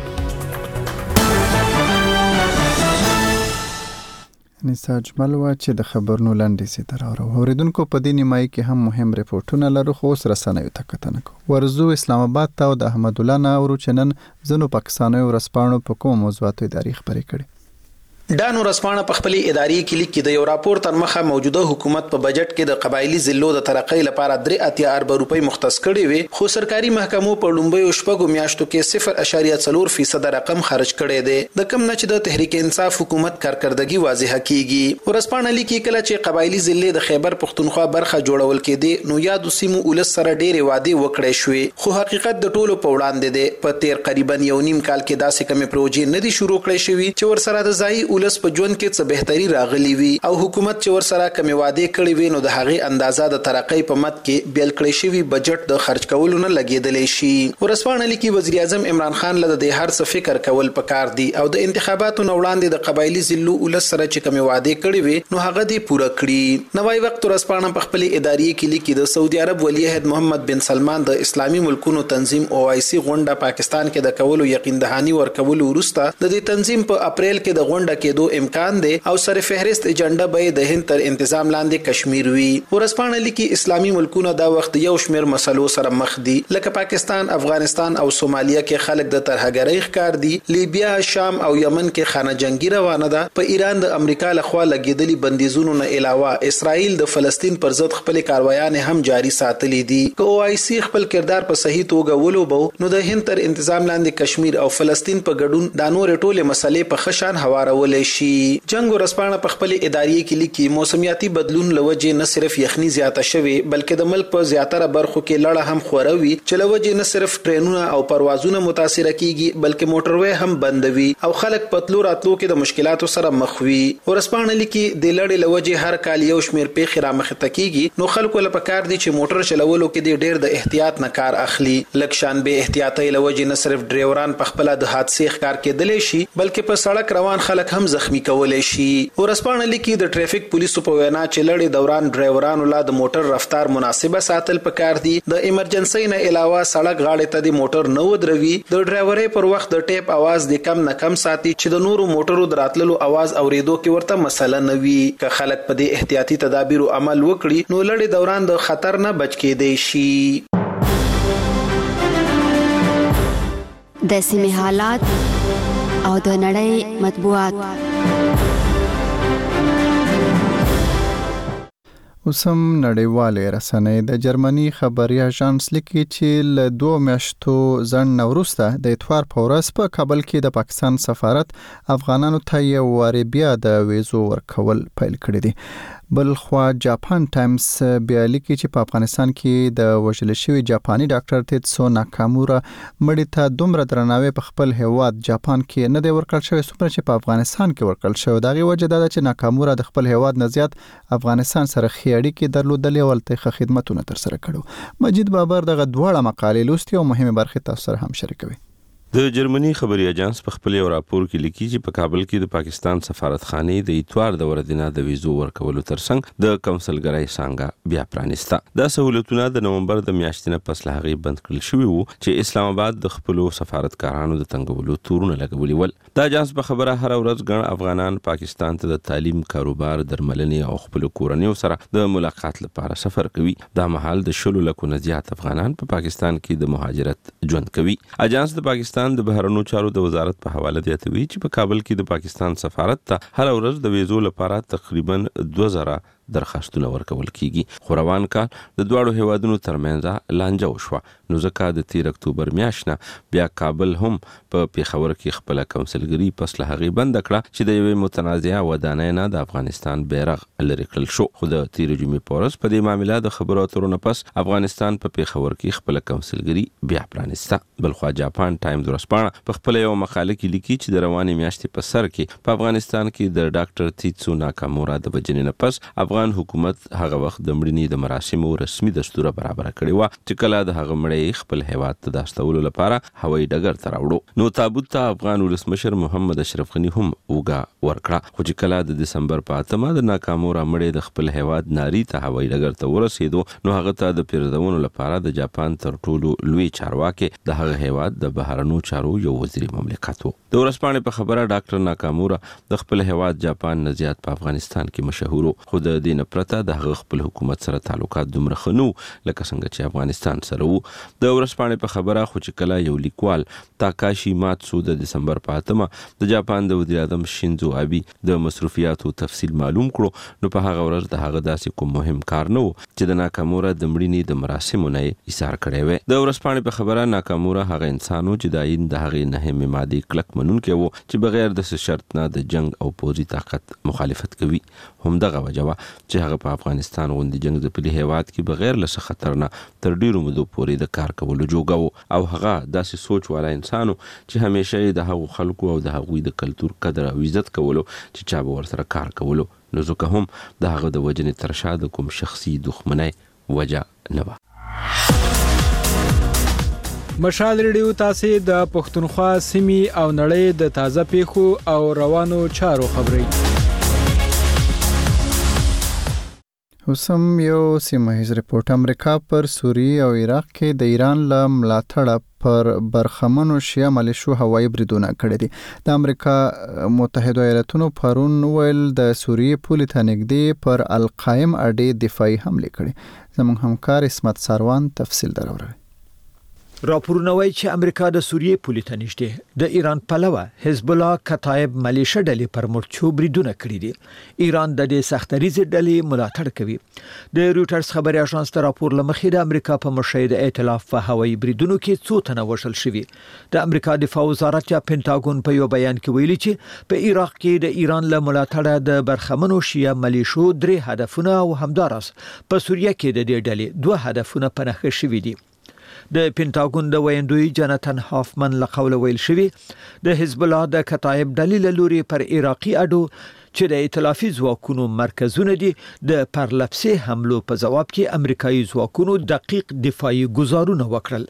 نساجمل وا چې د خبرونو لنډیز تراوره اوریدونکو په دې نیمای کې هم مهم ریپورتونه لرو، خو اوس رسنیو ته کتنه کوو. ورزو اسلام آباد ته د احمد الله ناورو چنن زنو پاکستانیو ورسپانو په کوم موضوعاتو اداري خبرې کړي. ډانو رسپانه په خپل اداري کې لیکي د یو راپور تر مخه موجوده حکومت په بجټ کې د قبایلی ضلعو د ترقۍ لپاره 3.8 ارب روپۍ مختص کړي وي، خو سرکاري محکمو په لومبیو شپږو میاشتو کې 0.4% رقم خرج کړي دي. د کم نه چې د تحریک انصاف حکومت کارکردګي واضحه کیږي. ورسپانه لیکي کله چې قبایلی ضلع د خیبر پختونخوا برخه جوړول کېدي نو یادو سیمو ولس سره ډېرې وعده وکړې شوې، خو حقیقت د ټولو په وړاندې دی. په تیر قریبا 1.5 کال کې داسې کمې پروژې نه دي شروع کړې شوې چې ورسره د ځای ولس په ژوند کې څه بهتري راغلي وي، او حکومت چې ورسره کمې وعده کړې وي نو د هغې اندازه د ترقۍ په مد کې بیل کړی شوی بجټ د خرج کولو نه لګېدلی شي. ورسپانه لیکي وزیر اعظم عمران خان له د هر څه فکر کول پکار دي او د انتخاباتو نه وړاندې د قبایلی ضلعو ولس سره چې کمې وعده کړې وي نو هغه دې پوره کړي. نوای وخت ورسپانه په خپل اداري کې لیکي د سعودي عرب ولی عہد محمد بن سلمان د اسلامي ملکونو تنظیم OIC غونډه پاکستان کې د کولو یقین دهاني ورکولو وروسته د دې تنظیم په اپریل کې د غونډه کېدو امکان دی او سره فهرست ایجنډا به د هند تر انتظام لاندې کشمیر وي. ورسپانه لیکي اسلامي ملکونه دا وخت یو شمیر مسلو سره مخ دي، لکه پاکستان، افغانستان او سومالیا کې خلک د ترهګرۍ ښکار دي، لیبیا، شام او یمن کې خانه جنگي روانه ده، په ایران د امریکا لخوا لګیدلي بندیزونو نه علاوه اسرائیل د فلسطین پر ضد خپل کاروایان هم جاری ساتلې دي. که OIC خپل کردار په صحیح توګه ولوبو نو د هند تر انتظام لاندې کشمیر او فلسطین په ګډون د نور ټوله مسلې په خشان هوارولې شي. جنگ ورسپانه په خپل اداري کې لیکي موسمیاتي بدلون لوجه نه صرف یخني زیاته شوي بلکې د ملک په زیاتره برخو کې لړه هم خوروي، چې لوجه نه صرف ټرینونه او پروازونه متاثر کیږي بلکې موټروي هم بندوي او خلک په تلو راتلو کې د مشکلاتو سره مخ وي. ورسپانه لیکي د لړې لوجه هر کال یو شمیر پیښې رامخته کیږي، نو خلکو له پکار دي چې موټر چلولو کې ډېر د احتیاط نه کار اخلي. لکشان به احتیاطي لوجه نه صرف ډرایوران په خپل د حادثې ښکار کېدلې شي بلکې په سړک روان خلک هم هم زخمی کولای شي. ورسپانه لیکي د ټریفیک پولیسو په وینا چې لړۍ دوران ډرایورانو لا د موټر رفتار مناسبه ساتل پکار دي. د ایمرجنسي نه علاوه سړک غاړې ته د موټر نه ودروي. د ډرایورۍ پر وخت د ټیپ आवाज د کم نه کم ساتي چې د نورو موټرو دراتلو आवाज اوریدو کې ورته مسله نه وي. که خلک په دې احتیاطي تدابیرو عمل وکړي نو لړۍ دوران د خطر نه بچ کېدای شي. د سیمې حالات او د نړۍ مطبوعات. اوسم نړیوالې رسنۍ د جرمني خبري اژانس لیکي چې له 2 میاشتو ځنډ وروسته د اتوار په ورځ په کابل کې د پاکستان سفارت افغانانو ته یو واری بیا د ویزو ورکول پیل کړی دی. بل خوا جاپان ټایمز بیا لیکي چې په افغانستان کې د وژل شوی جاپاني ډاکټر تیتسو ناکامورا مړی ته دومره درناوی په خپل هیواد جاپان کې نه دی ورکړل شوی څومره چې په افغانستان کې ورکړل شوی. دغه وجه دا چې ناکامورا د خپل هیواد نه زیات افغانستان سره خیاړي کې درلودلې او ولته خدمتونه تر سره کړو. مجید بابر دغه دواړه مقالې لوستي او مهمه برخه تاسو سره هم شریکوي. د جرمني خبري اژانس په خپل یو راپور کې لیکي چې په کابل کې د پاکستان سفارتخانه د اتوار د ورځې د ویزو ورکولو ترڅنګ د کونسلګرۍ څنګه بیا پرانیسته. دا سہولتونه د نومبر د میاشتې نه پس له هغې بند کړل شوي وو چې اسلام آباد د خپل سفارتکارانو د تنګولو تورونه لګولي ول. د اژانس په خبره هر ورځ ګڼ افغانان پاکستان ته د تعلیم، کاروبار، درملنې او خپل کورنیو سره د ملاقات لپاره سفر کوي. دا مهال د 10 لکه نه زیات افغانان په پاکستان کې د مهاجرت ژوند کوي. اژانس د پاکستان د بهرنیو چارو د وزارت په حواله دیاتوي چې په کابل کې د پاکستان سفارت ته هر ورځ د ویزو لپاره تقریبا 2000 درخواستونه ورکول کیږي. خو روان کال د دواړو هیوادونو ترمنځ لانجه وشوه نو ځکه د 13 اکتوبر میاشت نه بیا کابل هم په پیښور کې خپل کونسلګری پس له هغې بند کړه چې د یوې متنازعه ودانۍ نه د افغانستان بیرغ لرې کړل شو. خو د 13 جمعې په ورځ په دې معاملې د خبرو اترو نه پس افغانستان په پیښور کې خپل کونسلګری بیا پرانیسته. بلخوا جاپان ټایمز ورسپانه په خپل یو مقاله کې لیکي چې د روانې میاشتې په سر کې په افغانستان کې د ډاکټر تیتسو ناکامورا د وژنې نه پس افغان حکومت هغه وخت د مړینې د مراسمو رسمي دستور برابر کړی و چې کله د هغه مړی خپل هیواد ته د استولو لپاره هوایي ډګر ته راوړو نو تابوت ته افغان ولسمشر محمد اشرف غنی هم وګه ورکړه. خو چې کله د دسمبر په 8 د ناکامورا مړی د خپل هیواد ناری ته هوایي ډګر ته ورسېدو نو هغه ته د پیرودونکو لپاره د جاپان تر ټولو لوی چارواکي د هغه هیواد د بهرنیو چارو یو وزیر مملکت وو. د ورسپانې په خبره ډاکټر ناکامورا د خپل هیواد جاپان نه زیات په افغانستان کې مشهور خو د دین پرته د هغه خپل حکومت سره تعلقات دومره خنو لکه څنګه چې افغانستان سره وو. د ورسپانې په خبره خو چې کله یو لیکوال تاکاشي ماتسو د دسمبر په 8 د جاپان د وزیر اعظم شینزو ابي د مصرفياتو تفصیل معلوم کړو نو په هغه ورځ د هغه داسې کوم مهم کار نه و چې د ناکامورا د مړینې د مراسمو نه ایثار کړی وي. د ورسپانې په خبره ناکامورا هغه انسانو چې د عین د هغه نه ماده کلک منونکي وو چې بغیر د شرط نه د جنگ او پوزي طاقت مخالفت کوي. هم دغه وجوه چې هغه په افغانستان غوندي جنگ د پلي هیواد کې بغیر له خطر نه تر ډیرو مودو پورې د کار کولو جوګو او هغه داسې سوچ والا انسانو چې همیشه د هغو خلکو او د هغوی د کلچر قدر او عزت کولو چې چا به ورسره کار کولو نو ځکه هم د هغه د وجنې ترشا د کوم شخصي دښمنۍ وجه نه و. مشال ریډیو تاسو د پښتونخوا سیمې او نړۍ د تازه پیښو او روانو چارو خبري اوسم یو سیمه‌ایز رپورټ. امریکا پر سوریه او عراق کې د ایران له ملاتړ پر برخمنو شیعه ملیشو هوایي بریدونه کړي دي. د امریکا متحده ایالاتونو پرون ویل د سوریه پولې ته نږدې پر القایم اډې دفاعي حمله کړې. زموږ همکار اسمت سروان تفصیل دروي. راپورونه وایي چې امریکا د سوریه پولې ته نږدې د ایران پلوه حزب الله کتایب ملیشه ډلې پر مرچو بریدونه کړي دي. ایران د دې سختریزې ډلې ملاتړ کوي. د رويټرز خبري اژانس ته راپور لمخې د امریکا په مشهد ائتلاف په هوایي بریدونو کې څو تنه وژل شوي. د امریکا دفاع وزارت یا پینټاګون په یو بیان کې ویلي چې په عراق کې د ایران له ملاتړه د برخمنو شیعه ملیشو 3 هدفونه او همدارس په سوریه کې د دې ډلې 2 هدفونه پنهخ شوي دي. د پینټاګون د ویندوی جاناتن هافمن له قوله ویل شوی د حزب الله د کتایب دلیل لوري پر عراقي اډو چې د ائتلافي ځواکونو مرکزونه دي د پرلپسې حملو په جواب کې امریکایي ځواکونو دقیق دفاعي ګزارونه وکړل.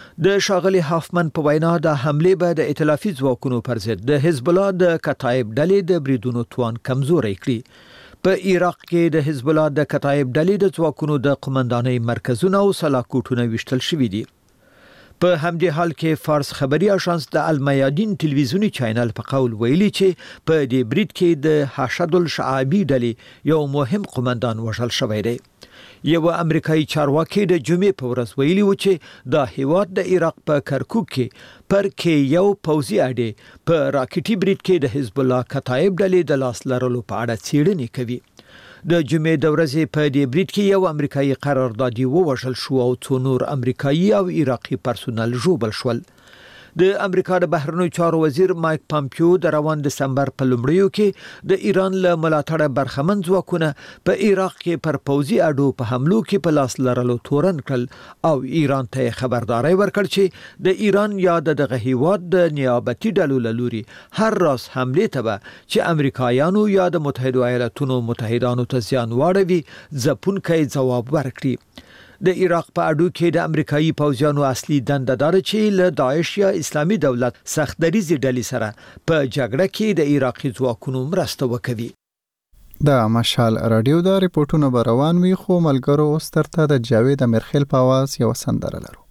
د شاغلي هافمن په وینا د حمله به د ائتلافي ځواکونو پر ضد د حزب الله د کتایب ډلې د بریدونو توان کمزوري کړي. په عراق کې د حزب الله د کتایب ډلې د ځواکونو د قومندانۍ مرکزونه او سلاکوټونه وشتل شوي دي. په همدې حال کې فارس خبري اژانس د المیادین ټلویزیونی چینل په قول ویلي چې په دې برید کې د حشد الشعابي ډلې یو مهم قومندان وژل شوی دی. یو امریکایي چارواکي د جمعې په ورځ ویلي و چې د هیواد د عراق په کرکوک کې پر کې یو پوځي اډې په راکټي برید کې د حزب الله کتایب ډلې د لاس لرلو په اړه څېړنې کوي. د جمعې د ورځې په دې برید کې یو امریکایي قراردادي ووژل شو او څو نور امریکایي او عراقي پرسونل ژوبل شول. د امریکا د بهرنیو چارو وزیر مایک پامپیو د روان دسمبر په لومړیو کې د ایران له ملاتړه برخمن ځواکونه په عراق کې پر پوځي اډو په حملو کې په لاس لرلو تورن کړل او ایران ته خبرداري ورکړ چې د ایران یا دغه هیواد د نیابتي ډلو له لوري هر راز حمله ته به چې امریکایانو یا د متحده ایالاتونو متحدانو ته زیان واړوي ځپونکی ځواب ورکړي. د عراق په اډو کې د امریکایي پوځیانو اصلي دنده دار چې له داعش یا اسلامي دولت سخت دریزي ډلې سره په جګړه کې د عراقي ځواکونو مرسته وکوي. د مشال رادیو دا ریپورتونه به روان وي خو ملګرو اوس ترته د جاوید امیرخیل په आवाज یو سندره لرو.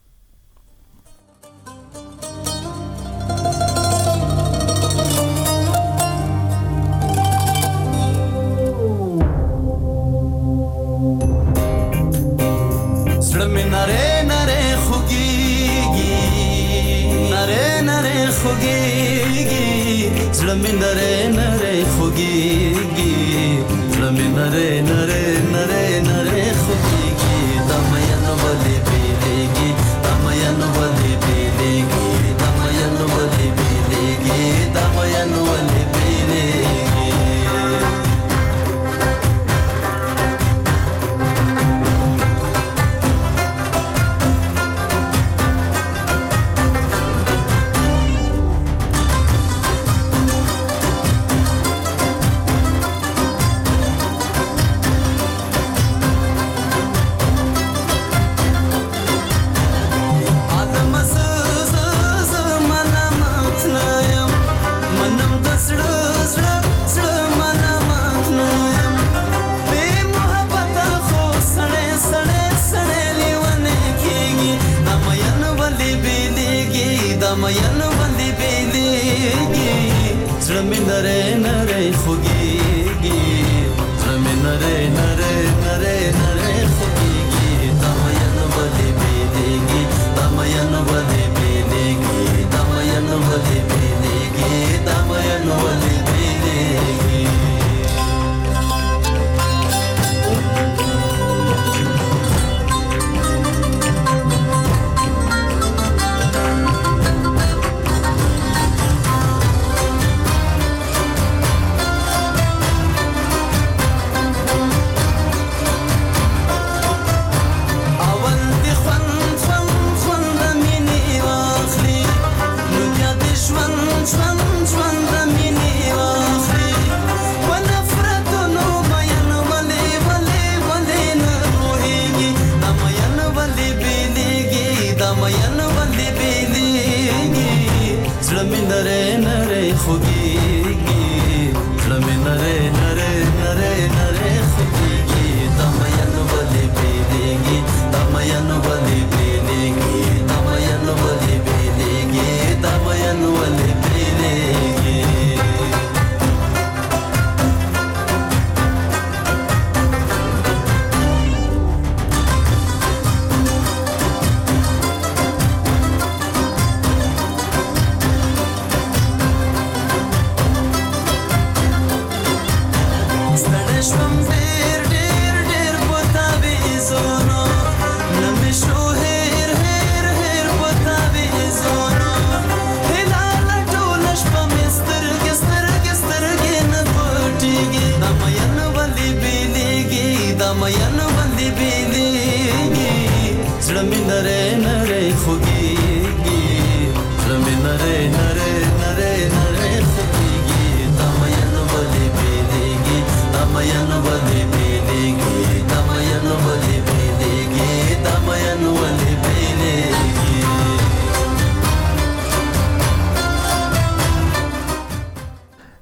زلمی نره نره خوگیگی زلمی نره نره نره نره خوگیگی دامایانو ولی بیلیگی دامایانو ولی بیلیگی دامایانو ولی بیلیگی دامایانو ولی بیلیگی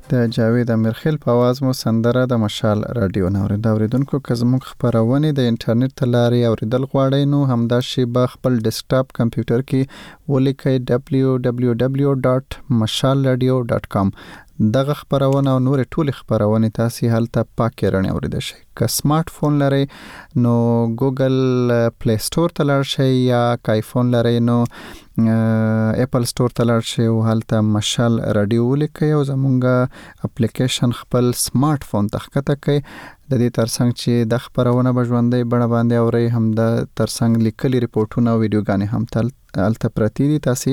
د جاوید امیرخیل په आवाज مو سندره د مشال رادیو نور دا اوریدونکو که زموږ خبرونه د انټرنیټ تلاري اوریدل غواړئ نو همدا شی په خپل ډیسکټاپ کمپیوټر کې ولیکئ www.mashalradio.com دغه خبرونه او نور ټول خبرونه تاسو هلته پاکه رڼا اوریدئ شئ که سمارټ فون لرئ نو ګوګل پلی سٹور ته لاړ شئ یا آیفون لرئ نو اپل سٹور ته لاړ شئ او هلته مشال رادیو ولیکئ او زمونږ اپلیکیشن خپل سمارټ فون ته ښکته کړئ د دې ترڅنګ چې د خبرونه بژوندۍ بڼه باندې اورئ هم د ترڅنګ لیکلي ریپورتونه او ویډیوګانې هم الته پرتی دي تاسو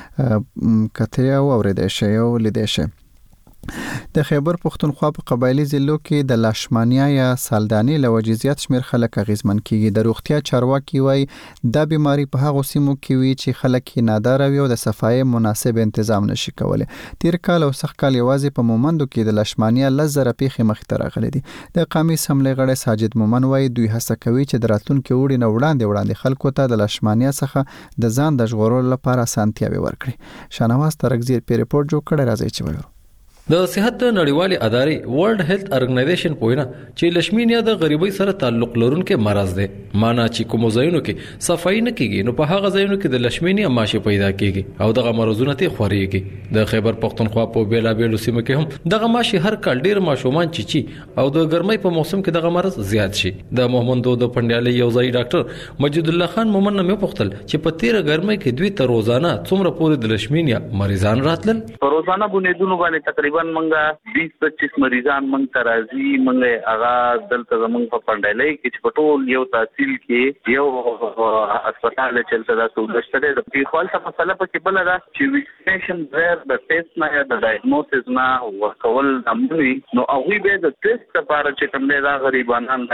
کته او اوریدئ شئ او لیدئ شئ د خیبر پختونخوا په قبایلی ضلعو کې د لاشمانیا یا سالدانی لوجې زیات شمیر خلک اغیزمن کیږي د روغتیا چارواکي وایي د بیماری په هغه سیمو کې وي چې خلک یې نادار وي او د صفای مناسب تنظیم نشي کولای تیر کال او سخت کال یوازې په مومندو کې د لاشمانیا لزر پیخي مخ ته راغلي دي د قومي سملې غړي ساجد مومن وایي دوی هڅه کوي چې د راتلونکو وړي نه وړاندې خلکو ته د لاشمانیا څخه د ځان د ژغورلو لپاره سانتیاوي ورکړي شانواز ترګزیر په ریپورت جوړ کړی راځي چې وایو د صحت نړیوالې ادارې ورلد هیلث ارګنایزیشن پوینا چې لشمینیا د غریبۍ سره تعلق لرونکو مرز ده معنا چې کوم ځایونو کې صفائی نه کیږي نو په هغه ځایونو کې د لشمینیا ماشه پیدا کیږي او دغه مرزونه ته خوريږي د خیبر پختونخوا په بیلابېلو سیمو کې هم دغه ماشه هر کال ډیر ماشومان چی او د ګرمۍ په موسم کې دغه مرز زیات شي د محمدو د پندیالي یو ځای ډاکټر مجید الله خان مومن نه پختل چې په تیر ګرمۍ کې دوی تر روزانه څومره پورې د لشمینیا مریضان راتلل روزانه بنیادونو باندې تقریبا منګه 20-25 مریضان منګ ترازی منګه اغا دلته زمونږ په پندایلې کې چې په ټول یو تحصیل کې یو هسپتال چلته دا سودشته د خپل څه مسله په کې بل دا چې ویکسینیشن غیر د ټیسټ نه یا د ډایګنوسس نه ورکول امنوي نو هغه به د ټیسټ لپاره چې کوم دا غریبانان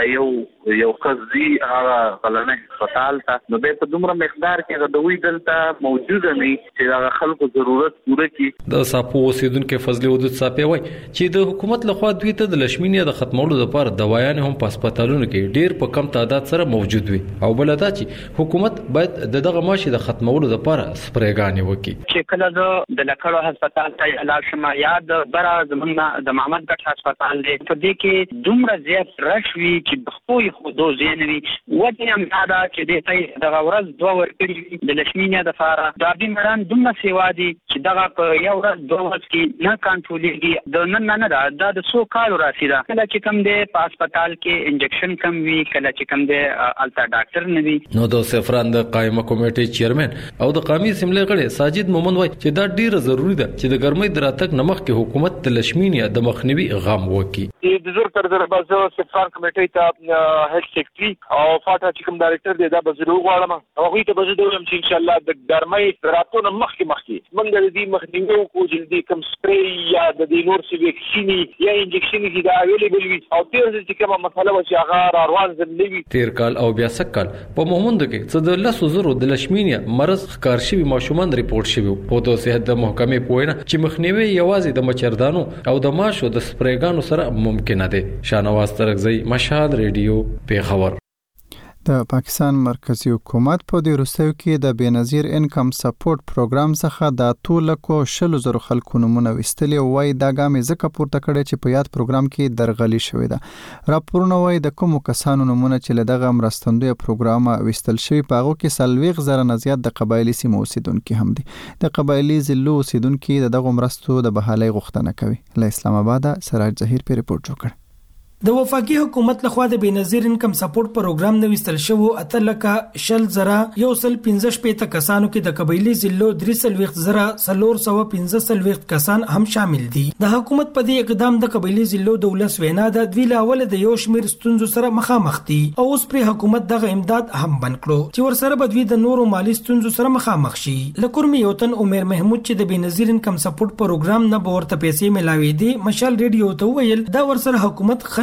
یو قضي هغه غلنه هسپتال ته نو به په دومره مقدار کې غوډوي دلته موجوده نه چې دا خلکو ضرورت پوره کړي د ساپو اوسیدونکو فضل ودود صاحب وایي چې د حکومت لخوا دوی ته د لشمینیا د ختمولو لپاره دوايان هم په هسپتالونو کې ډیر په کم تعداد سره موجود وي او بل دا چې حکومت باید دغه ماشي د ختمولو لپاره سپریګانې وکړي چې کله د لکړو هسپتال ته علاج شمه یا د برا زمونږ د محمد ګټ هسپتال دی په دې کې دومره زیات رشوي چې بخوي خودو زینوي وته هم دا چې د دغه ورځ دوه ورکړي د لشمینیا د فاره د بیماران دومره سیوا دي چې دغه په یو ورځ دوه ورځ کې نه کنټرولېږي د نن نه دا د سو کال راشي دا کله چې کوم دی په هسپتال کې انجکشن کم وی کله چې کوم دی الټا ډاکټر نه وي نو د سفران د قائمه کمیټې چیرمن او د قومي سملې غړي ساجد مومن وایي چې دا ډیره ضروری ده چې د ګرمۍ دراتک نمخ کې حکومت د لشمینیا د مخنیوي غام وکړي د زور تر در بازو سفران کمیټې ته هیلث سیکټري او فاټا چې کوم ډایرکټر دی دا بزرو غواړم هغه ته بزرو دوم چې ان شاء الله د ګرمۍ دراتونه مخ کې موږ د دې مخنیوي کو جلدي کم سپری یا د نور سی ویکسینی یا انجکشن کی دا اویلیبل وي او تیر چې کومه مسله و چې هغه روان ځلوي تیر کال او بیا سکل په مومند کې څه د 100 د لشمینیا مرز ښکار شوی ماشومان ریپورت شوی په تو صحت د محکمې پوینه چې مخنیوي یوازې د مچردانو او د ماشو د سپریګانو سره ممکن ده شانواز ترغزی مشهد ریډیو پیښور د پاکستان مرکزی حکومت په دې وروستیو کې د بېنظیر انکم سپورټ پروګرام څخه د 2,00,000 خلکو نمونه وستلې وای دا ګام ځکه پورته کړي چې په یاد پروګرام کې درغلي شوې ده راپورونه وای د کوم کسانو نمونه چې لدغه مرستندوی پروګرام وستل شوی په هغه کې 30,000 نه زیات د قبایلی سیمو اوسیدونکو هم دي د قبایلی ضلعو اوسیدونکو دغه مرستو د بحالۍ غوښتنه کوي له اسلام آباد سراج ظهیر په ریپورت جوړ کړ د وفاقي حکومت لخوا د بېنظیر انکم سپورټ پروګرام نوښتل شو اتلکه شل زره یو سل 15 کسانو کې د قبایلی ضلعو 3,415 کسان هم شامل دي د حکومت په دې اقدام د قبایلی ضلعو د ولس وینا د دوی لاول د یو شمیر ستونزو سره مخامخ دي او اوس پر حکومت دغه امداد هم بند کړو چې ورسره بدوی د نورو مالی ستونزو سره مخامخ شي لکورمي یوتن عمر محمود چې د بېنظیر انکم سپورټ پروګرام نه ورته پیسې ملاوي دي مشال ریډیو ته ویل دا ورسره حکومت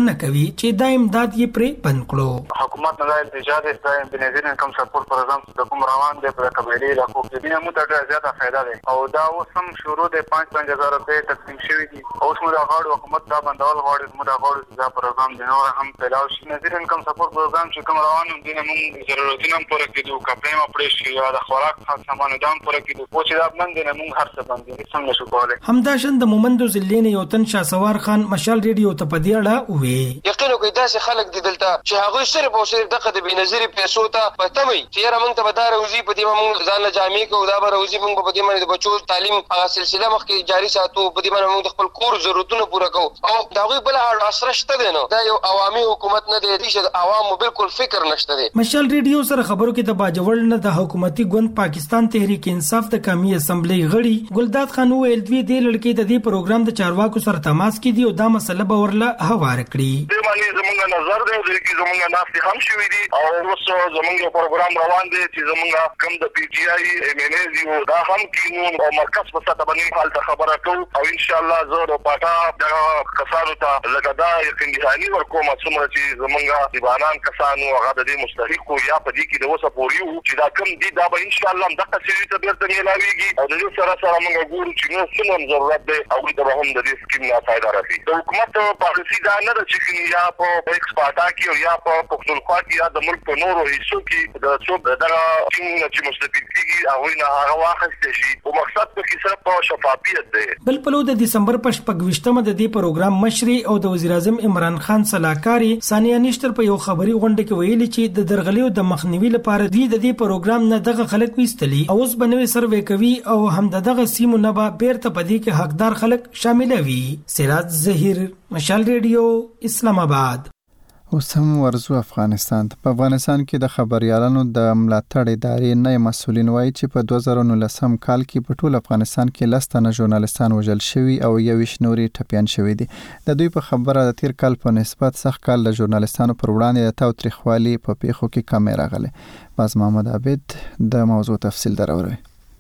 غوښتنه کوي چې دا امداد یې پرې بند کړو. حکومت نه د ایجاد د بنظیر انکم سپورټ پروګرام د کوم روان دی په قبایلی علاقو کې دینه مو ته زیاته فائدہ ده او دا اوس هم شروع د 5-5000 روپے تقسیم شوی دي. اوس مو دا غواړي حکومت دا بندول غواړي مو دا غواړي دا پروګرام دی نو هم پیلاو شي. بنظیر انکم سپورټ پروګرام چې کوم روان دینه مو ضرورتونه پوره کړو کپړې ما پرې شي یا د خوراک خاص سامان دام پوره کړو او چې دا بند نه مو هر څه بند دي څنګه شو کوله. همداشن د مومندو ضلع نه یو تن شاسوار خان مشال ریډیو ته په دې اړه وی یقینو کې داسې خلک دي دلته چې هغه صرف او صرف دغه د بنظیر پیسو ته پتمي چې را موږ ته به دا روزي په دې موږ ځان له جامع کو دا به روزي موږ په دې باندې د بچو تعلیم هغه سلسله مخکې جاری ساتو په دې باندې موږ خپل کور ضرورتونه پوره کوو او دا غوي بل اثر شته دی نو دا یو عوامي حکومت نه دی چې عوامو بالکل فکر نشته دی. مشال ریډیو سره خبرو کې د باجوړ نه د حکومتي ګوند پاکستان تحریک انصاف د قومي اسمبلی غړي ګلداد خان ویل دوی د لړکې د دې پروګرام د چارواکو سره تماس کې دی او دا مسله به ورله هوار کړي. د باندې زمونږ نظر دی چې زمونږ ناس هم شوی دي او اوس زمونږ پروګرام روان دی چې زمونږ کم د پی ټی آی ایم ان ای یو دا هم قانون او مرکز په ساته باندې حالت خبره کوو او ان شاء الله زه د پاټا د کسانو ته لګدا یقین دهانی ورکوم چې چې زمونږ دیوانان کسانو هغه د دې مستحق یا په دې کې د وسه پوریو چې دا کم دي دا به ان شاء الله دغه څه ته بیرته ملاويږي او د دې سره سره موږ ګورو چې نو څنګه ضرورت دی او د هم د دې سکیم نه فائدہ راځي. د حکومت پالیسی دا نه ده چې یا په ایکسپورټا کې او یا په پښتونخوا کې یا د ملک په نورو حصو کې د څوک دغه چې مستفید کیږي او نه هغه واخیستل شي او مقصد په کې صرف په شفافیت دی. بل په د دسمبر په 28مه د دې پروګرام مشري او د وزیر اعظم عمران خان صلاحکاری ثانیه نشتر په یو خبري غونډه کې ویلي چې د درغلیو د مخنیوي لپاره د دې پروګرام نه دغه خلک وستلی او اوس بنوي سروې کوي او هم دغه سیمو نه به بیرته پدې کې حقدار خلک شامل وي. سراج زهیر مشال ریډیو اسلام آباد. اوس هم ورزو افغانستان ته. په افغانستان کې د خبريالانو د ملاتړ ادارې نه مسؤلین وایي چې په 2019 کال کې په ټول افغانستان کې 10 تنه ژورنالستان وژل شوي او 21 نوري ټپيان شوي دي. د دوی په خبره د تیر کال په نسبت سخت کال د ژورنالستانو پر وړاندې د تاوتریخوالي په پیښو کې کمی راغلی. باز محمد عابد د موضوع تفصیل دراوړي.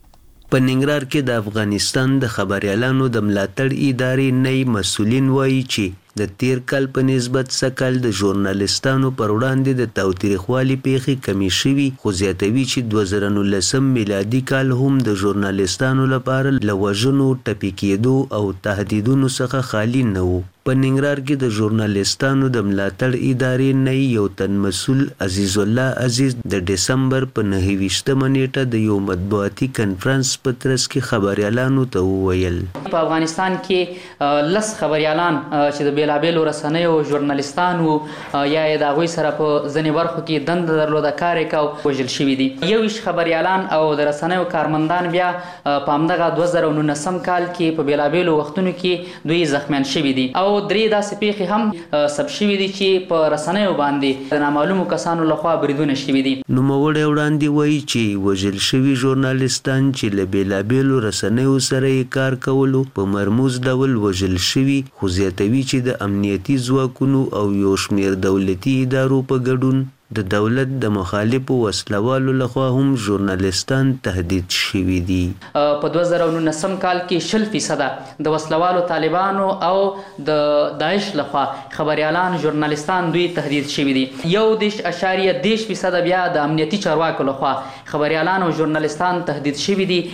په ننګرهار کې د افغانستان د خبريالانو د ملاتړ ادارې نه مسؤلین وایي چې د تیر کال په نسبت سکل د ژورنالستانو پر وړاندې د تاوتریخوالي پیښې کمی شوي خو زیاتوي چې 2019 میلادي کال هم د ژورنالستانو لپاره له وژنو ټپي کېدو او تهدیدونو څخه خالي نه و. په ننګرهار کې د ژورنالستانو د ملاتړ ادارې نه یو تن مسؤل عزیز الله عزیز د دسمبر په 29مه نیټه د یو مطبوعاتي کنفرانس په ترڅ کې خبريالانو ته وویل په افغانستان کې لس خبريالان چې د بیلابېلو رسنیو ژورنالستانو یا د هغوی سره په ځینې برخو کې دنده درلوده کار یې کو وژل شوي دي. 21 خبريالان او د رسنیو کارمندان بیا په همدغه 2019 کال کې په بیلابېلو وختونو کې دوی زخمیان شوي دي او درې داسې پیښې هم ثبت شوي دي چې په رسنیو باندې د نامعلومو کسانو لخوا بریدونه شوي دي. نوموړی وړاندې وایي چې وژل شوي ژورنالستان چې له بیلابېلو رسنیو سره یې کار کولو په مرموز ډول وژل شوي خو زیاتوي چې د امنیتي ځواکونو او یو شمېر دولتي ادارو په ګډون د دولت د مخالفو وسلوالو لخوا هم ژورنالستان تهدید شوي دي. په 2019 کال کې 0% د وسلوالو طالبانو او د داعش لخوا خبريالان ژورنالستان دوی تهدید شوي دي. 1.3% بیا د امنیتي چارواکو لخوا خبريالان او ژورنالستان تهدید شوي دي.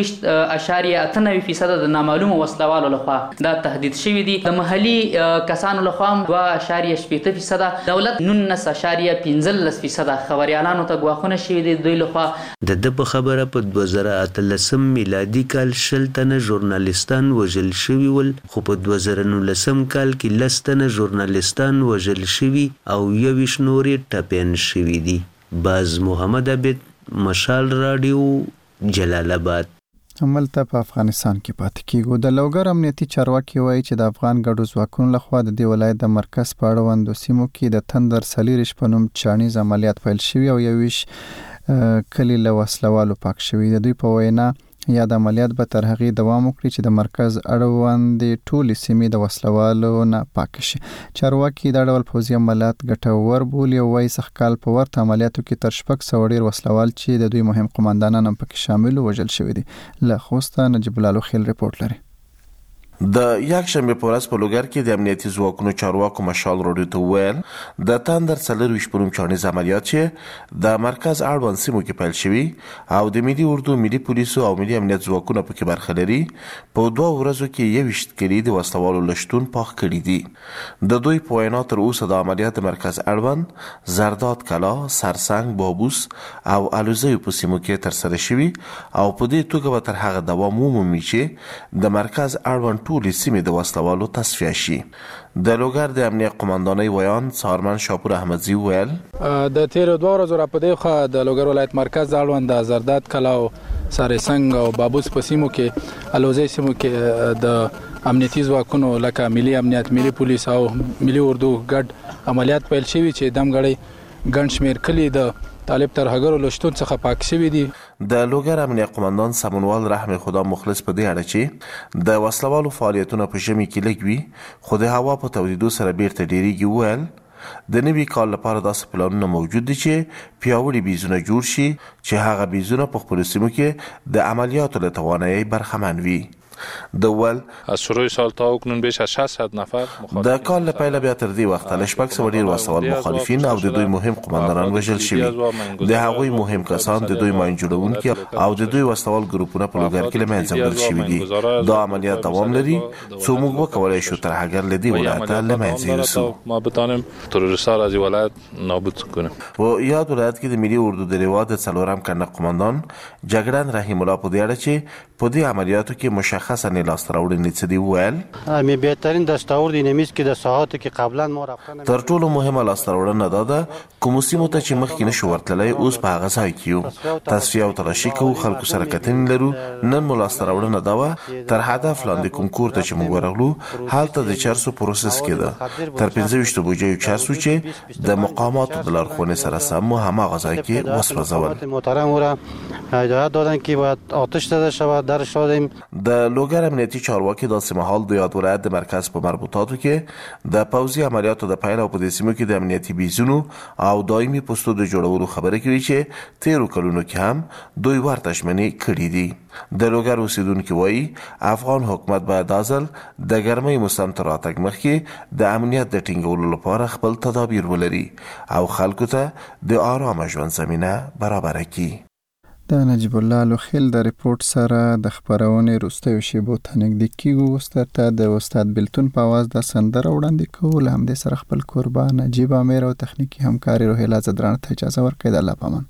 6.98% د نامعلومو وسلوالو لخوا دا تهدید شوي دي. د محلي کسانو لخوا 2.8% دولت 19.5% خبريالانو ته غواخونه شوي دي دوی لخوا. د په خبره په 2013 میلادي کال 10 تنه ژورنالستان وژل شوي ول خو په 2019 کال کې 10 تنه ژورنالستان وژل شوي او 21 نورې ټپيان شوي دي. باز محمد عابد مشال رادیو جلال آباد. هملته په افغانستان کې پاتې کیږو. د لوګر امنیتي چارواکي وایي چې د افغان ګډو ځواکونو لخوا د دې ولایت د مرکز په اړوندو سیمو کې د تندر سلیریش په نوم چانیز عملیات پیل شوي او 21 کلی له وسلوالو پاک شوي. د دوی په وینا یا د عملیات به تر هغې دوام وکړي چې د مرکز اړوندې ټولې سیمې د وسلوالو نه پاک شي. چارواکي دا ډول پوځي عملیات ګټور بولي او وایي سږکال په ورته عملیاتو کې تر 600 ډېر وسلوال چې د دوی مهم قماندانان هم پکې شامل وژل شوي دي. له خوسته نجیب الله لوخیل رپورټ لري. د یک شنبه په ورځ په لوګر کې د امنیتي ځواکونو چارواکو مشال راډیو ته وویل د تندر 24 پروم چانیز عملیات چې د مرکز اړوند سیمو کې پیل شوي او د ملي اردو، ملي پولیسو او ملي امنیت ځواکونو پکې برخه لري، په 2 ورځو کې 21 کلی د وسلوالو لشتون پاک کړي دي. د دوی په وینا تر اوسه د عملیات مرکز اړوند زرداد کلا، سرسنګ، بابوس او الوزیو په سیمو کې تر سره شوي او په دې توګه به تر هغه دوام ومومي چې د مرکز اړوند ټولې سیمې د وسلوالو تصفیه شي. د لوګر د امنیت قماندانۍ ویان څارمن شاپور احمدزي ویل د تیر 2 ورځو را پدې خو د لوګر ولایت مرکز اړوند د زرداد کلا او سرسنګ او بابوس په سیمو کې الوزي سیمو کې د امنیتي ځواکونو لکه ملي امنیت، ملي پولیس او ملي اردو ګډ عملیات پیل شوي چې دمګړی ګڼ شمیر کلی د طالب ترهګرو لشتون څخه پاک شوي دي. د لوګر امنیت قماندان سمونوال رحم خدا مخلص په دې اړه چې د وسلوالو فعالیتونه په ژمي کې لږ وي خو د هوا په تودیدو سره بیرته ډیریږي ویل د نوي کال لپاره داسې پلانونه موجود دي چې پیاوړي بیزونه جوړ شي چې هغه بیزونه په خپلو سیمو کې د عملیاتو له توانایۍ برخمن وي. دول از شروع سال تا اکنون بیش از 600 نفر د کال له پیله بیا تر دې وخته له شپږ سوه ډېر وسوال مخالفین او د دوی مهم قماندانان وژل شوي. د هغوی مهم کسان د دوی ماین جوړونکي او د دوی وسوال ګروپونه په لوګر کې له منځه وړل شوي دي. دا عملیات دوام لري څو موږ وکولی شو ترهګر له دې ولایته له منځه یوسو. ما بتانیم تروریست‌ها را از ولایت نابود کنیم. په یاد ولایت کې د ملي اردو د روا د څلورم کنډه قماندان جګړن رحیم الله په دې اړه چې په دې عملیاتو کې مشخصا نه لاسته راوړنې څه دي وویل می بهترین دستاورد نمیست که د ساعاتو کې قبلا ما رفتن تر ټولو مهمه لاسته راوړنه دا ده کومو سیمو ته چې مخکې نشو ورتللی اوس په هغه ځای کې یو تصفیه او تلاشي کوو، خلکو سره کتنې لرو. نن مو لاسته راوړنه دا وه تر هدف لاندې کوم کور ته چې موږ ورغلو هلته د چرسو پروسس کېده تر 25 بوجیو چرسو چې د مقاماتو د لارښوونې سره سم مو هماغه ځای کې وسوځول. محترم او را هدایت دادن که باید آتش زده شود در شدیم. د لوګر امنیتي چارواکي داسې مهال د یاد ولایت د مرکز په مربوطاتو کې د پوځي عملیاتو د پیل او په دې سیمو کې د امنیتي بیزونو او دایمي پوستو د جوړولو خبره کوي چې تیرو کلونو کې هم دوی ورته ژمنې کړي دي. د لوګر اوسیدونکي وایي افغان حکومت باید دا ځل د ګرمۍ موسم تر راتګ مخکې د امنیت د ټینګولو لپاره خپل تدابیر ولري او خلکو ته د آرامه ژوند زمینه برابره کړي. د نجیب الله لوخیل د ریپورت سره د خبرونې وروستیو شیبو ته نږدې کیږو. اوس ته د استاد بلتون په اواز د سندره وړاندې کوو. له همدې سره خپل کوربه نجیب امیر او تخنیکي همکاري روهیله زدران ته اجازه ورکړئ. د الله پامان.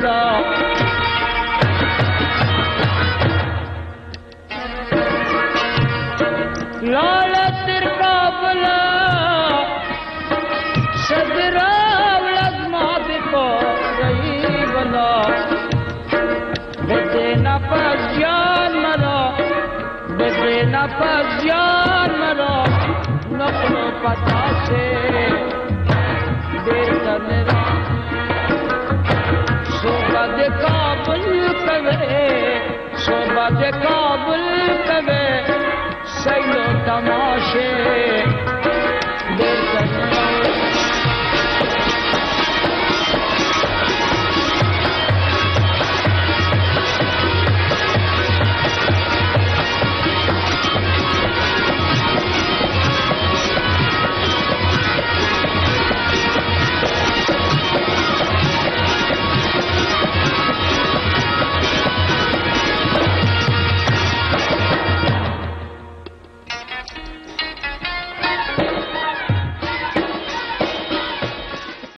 مرا لاله تر کابل صدرا ولزما دې په رہی بنا بده نه پځان مرا بده نه پځان مرا نقل پتا سے دیر میرا صوبہ دے کابل کوے صوبہ دے کابل کوے سیلو تماشے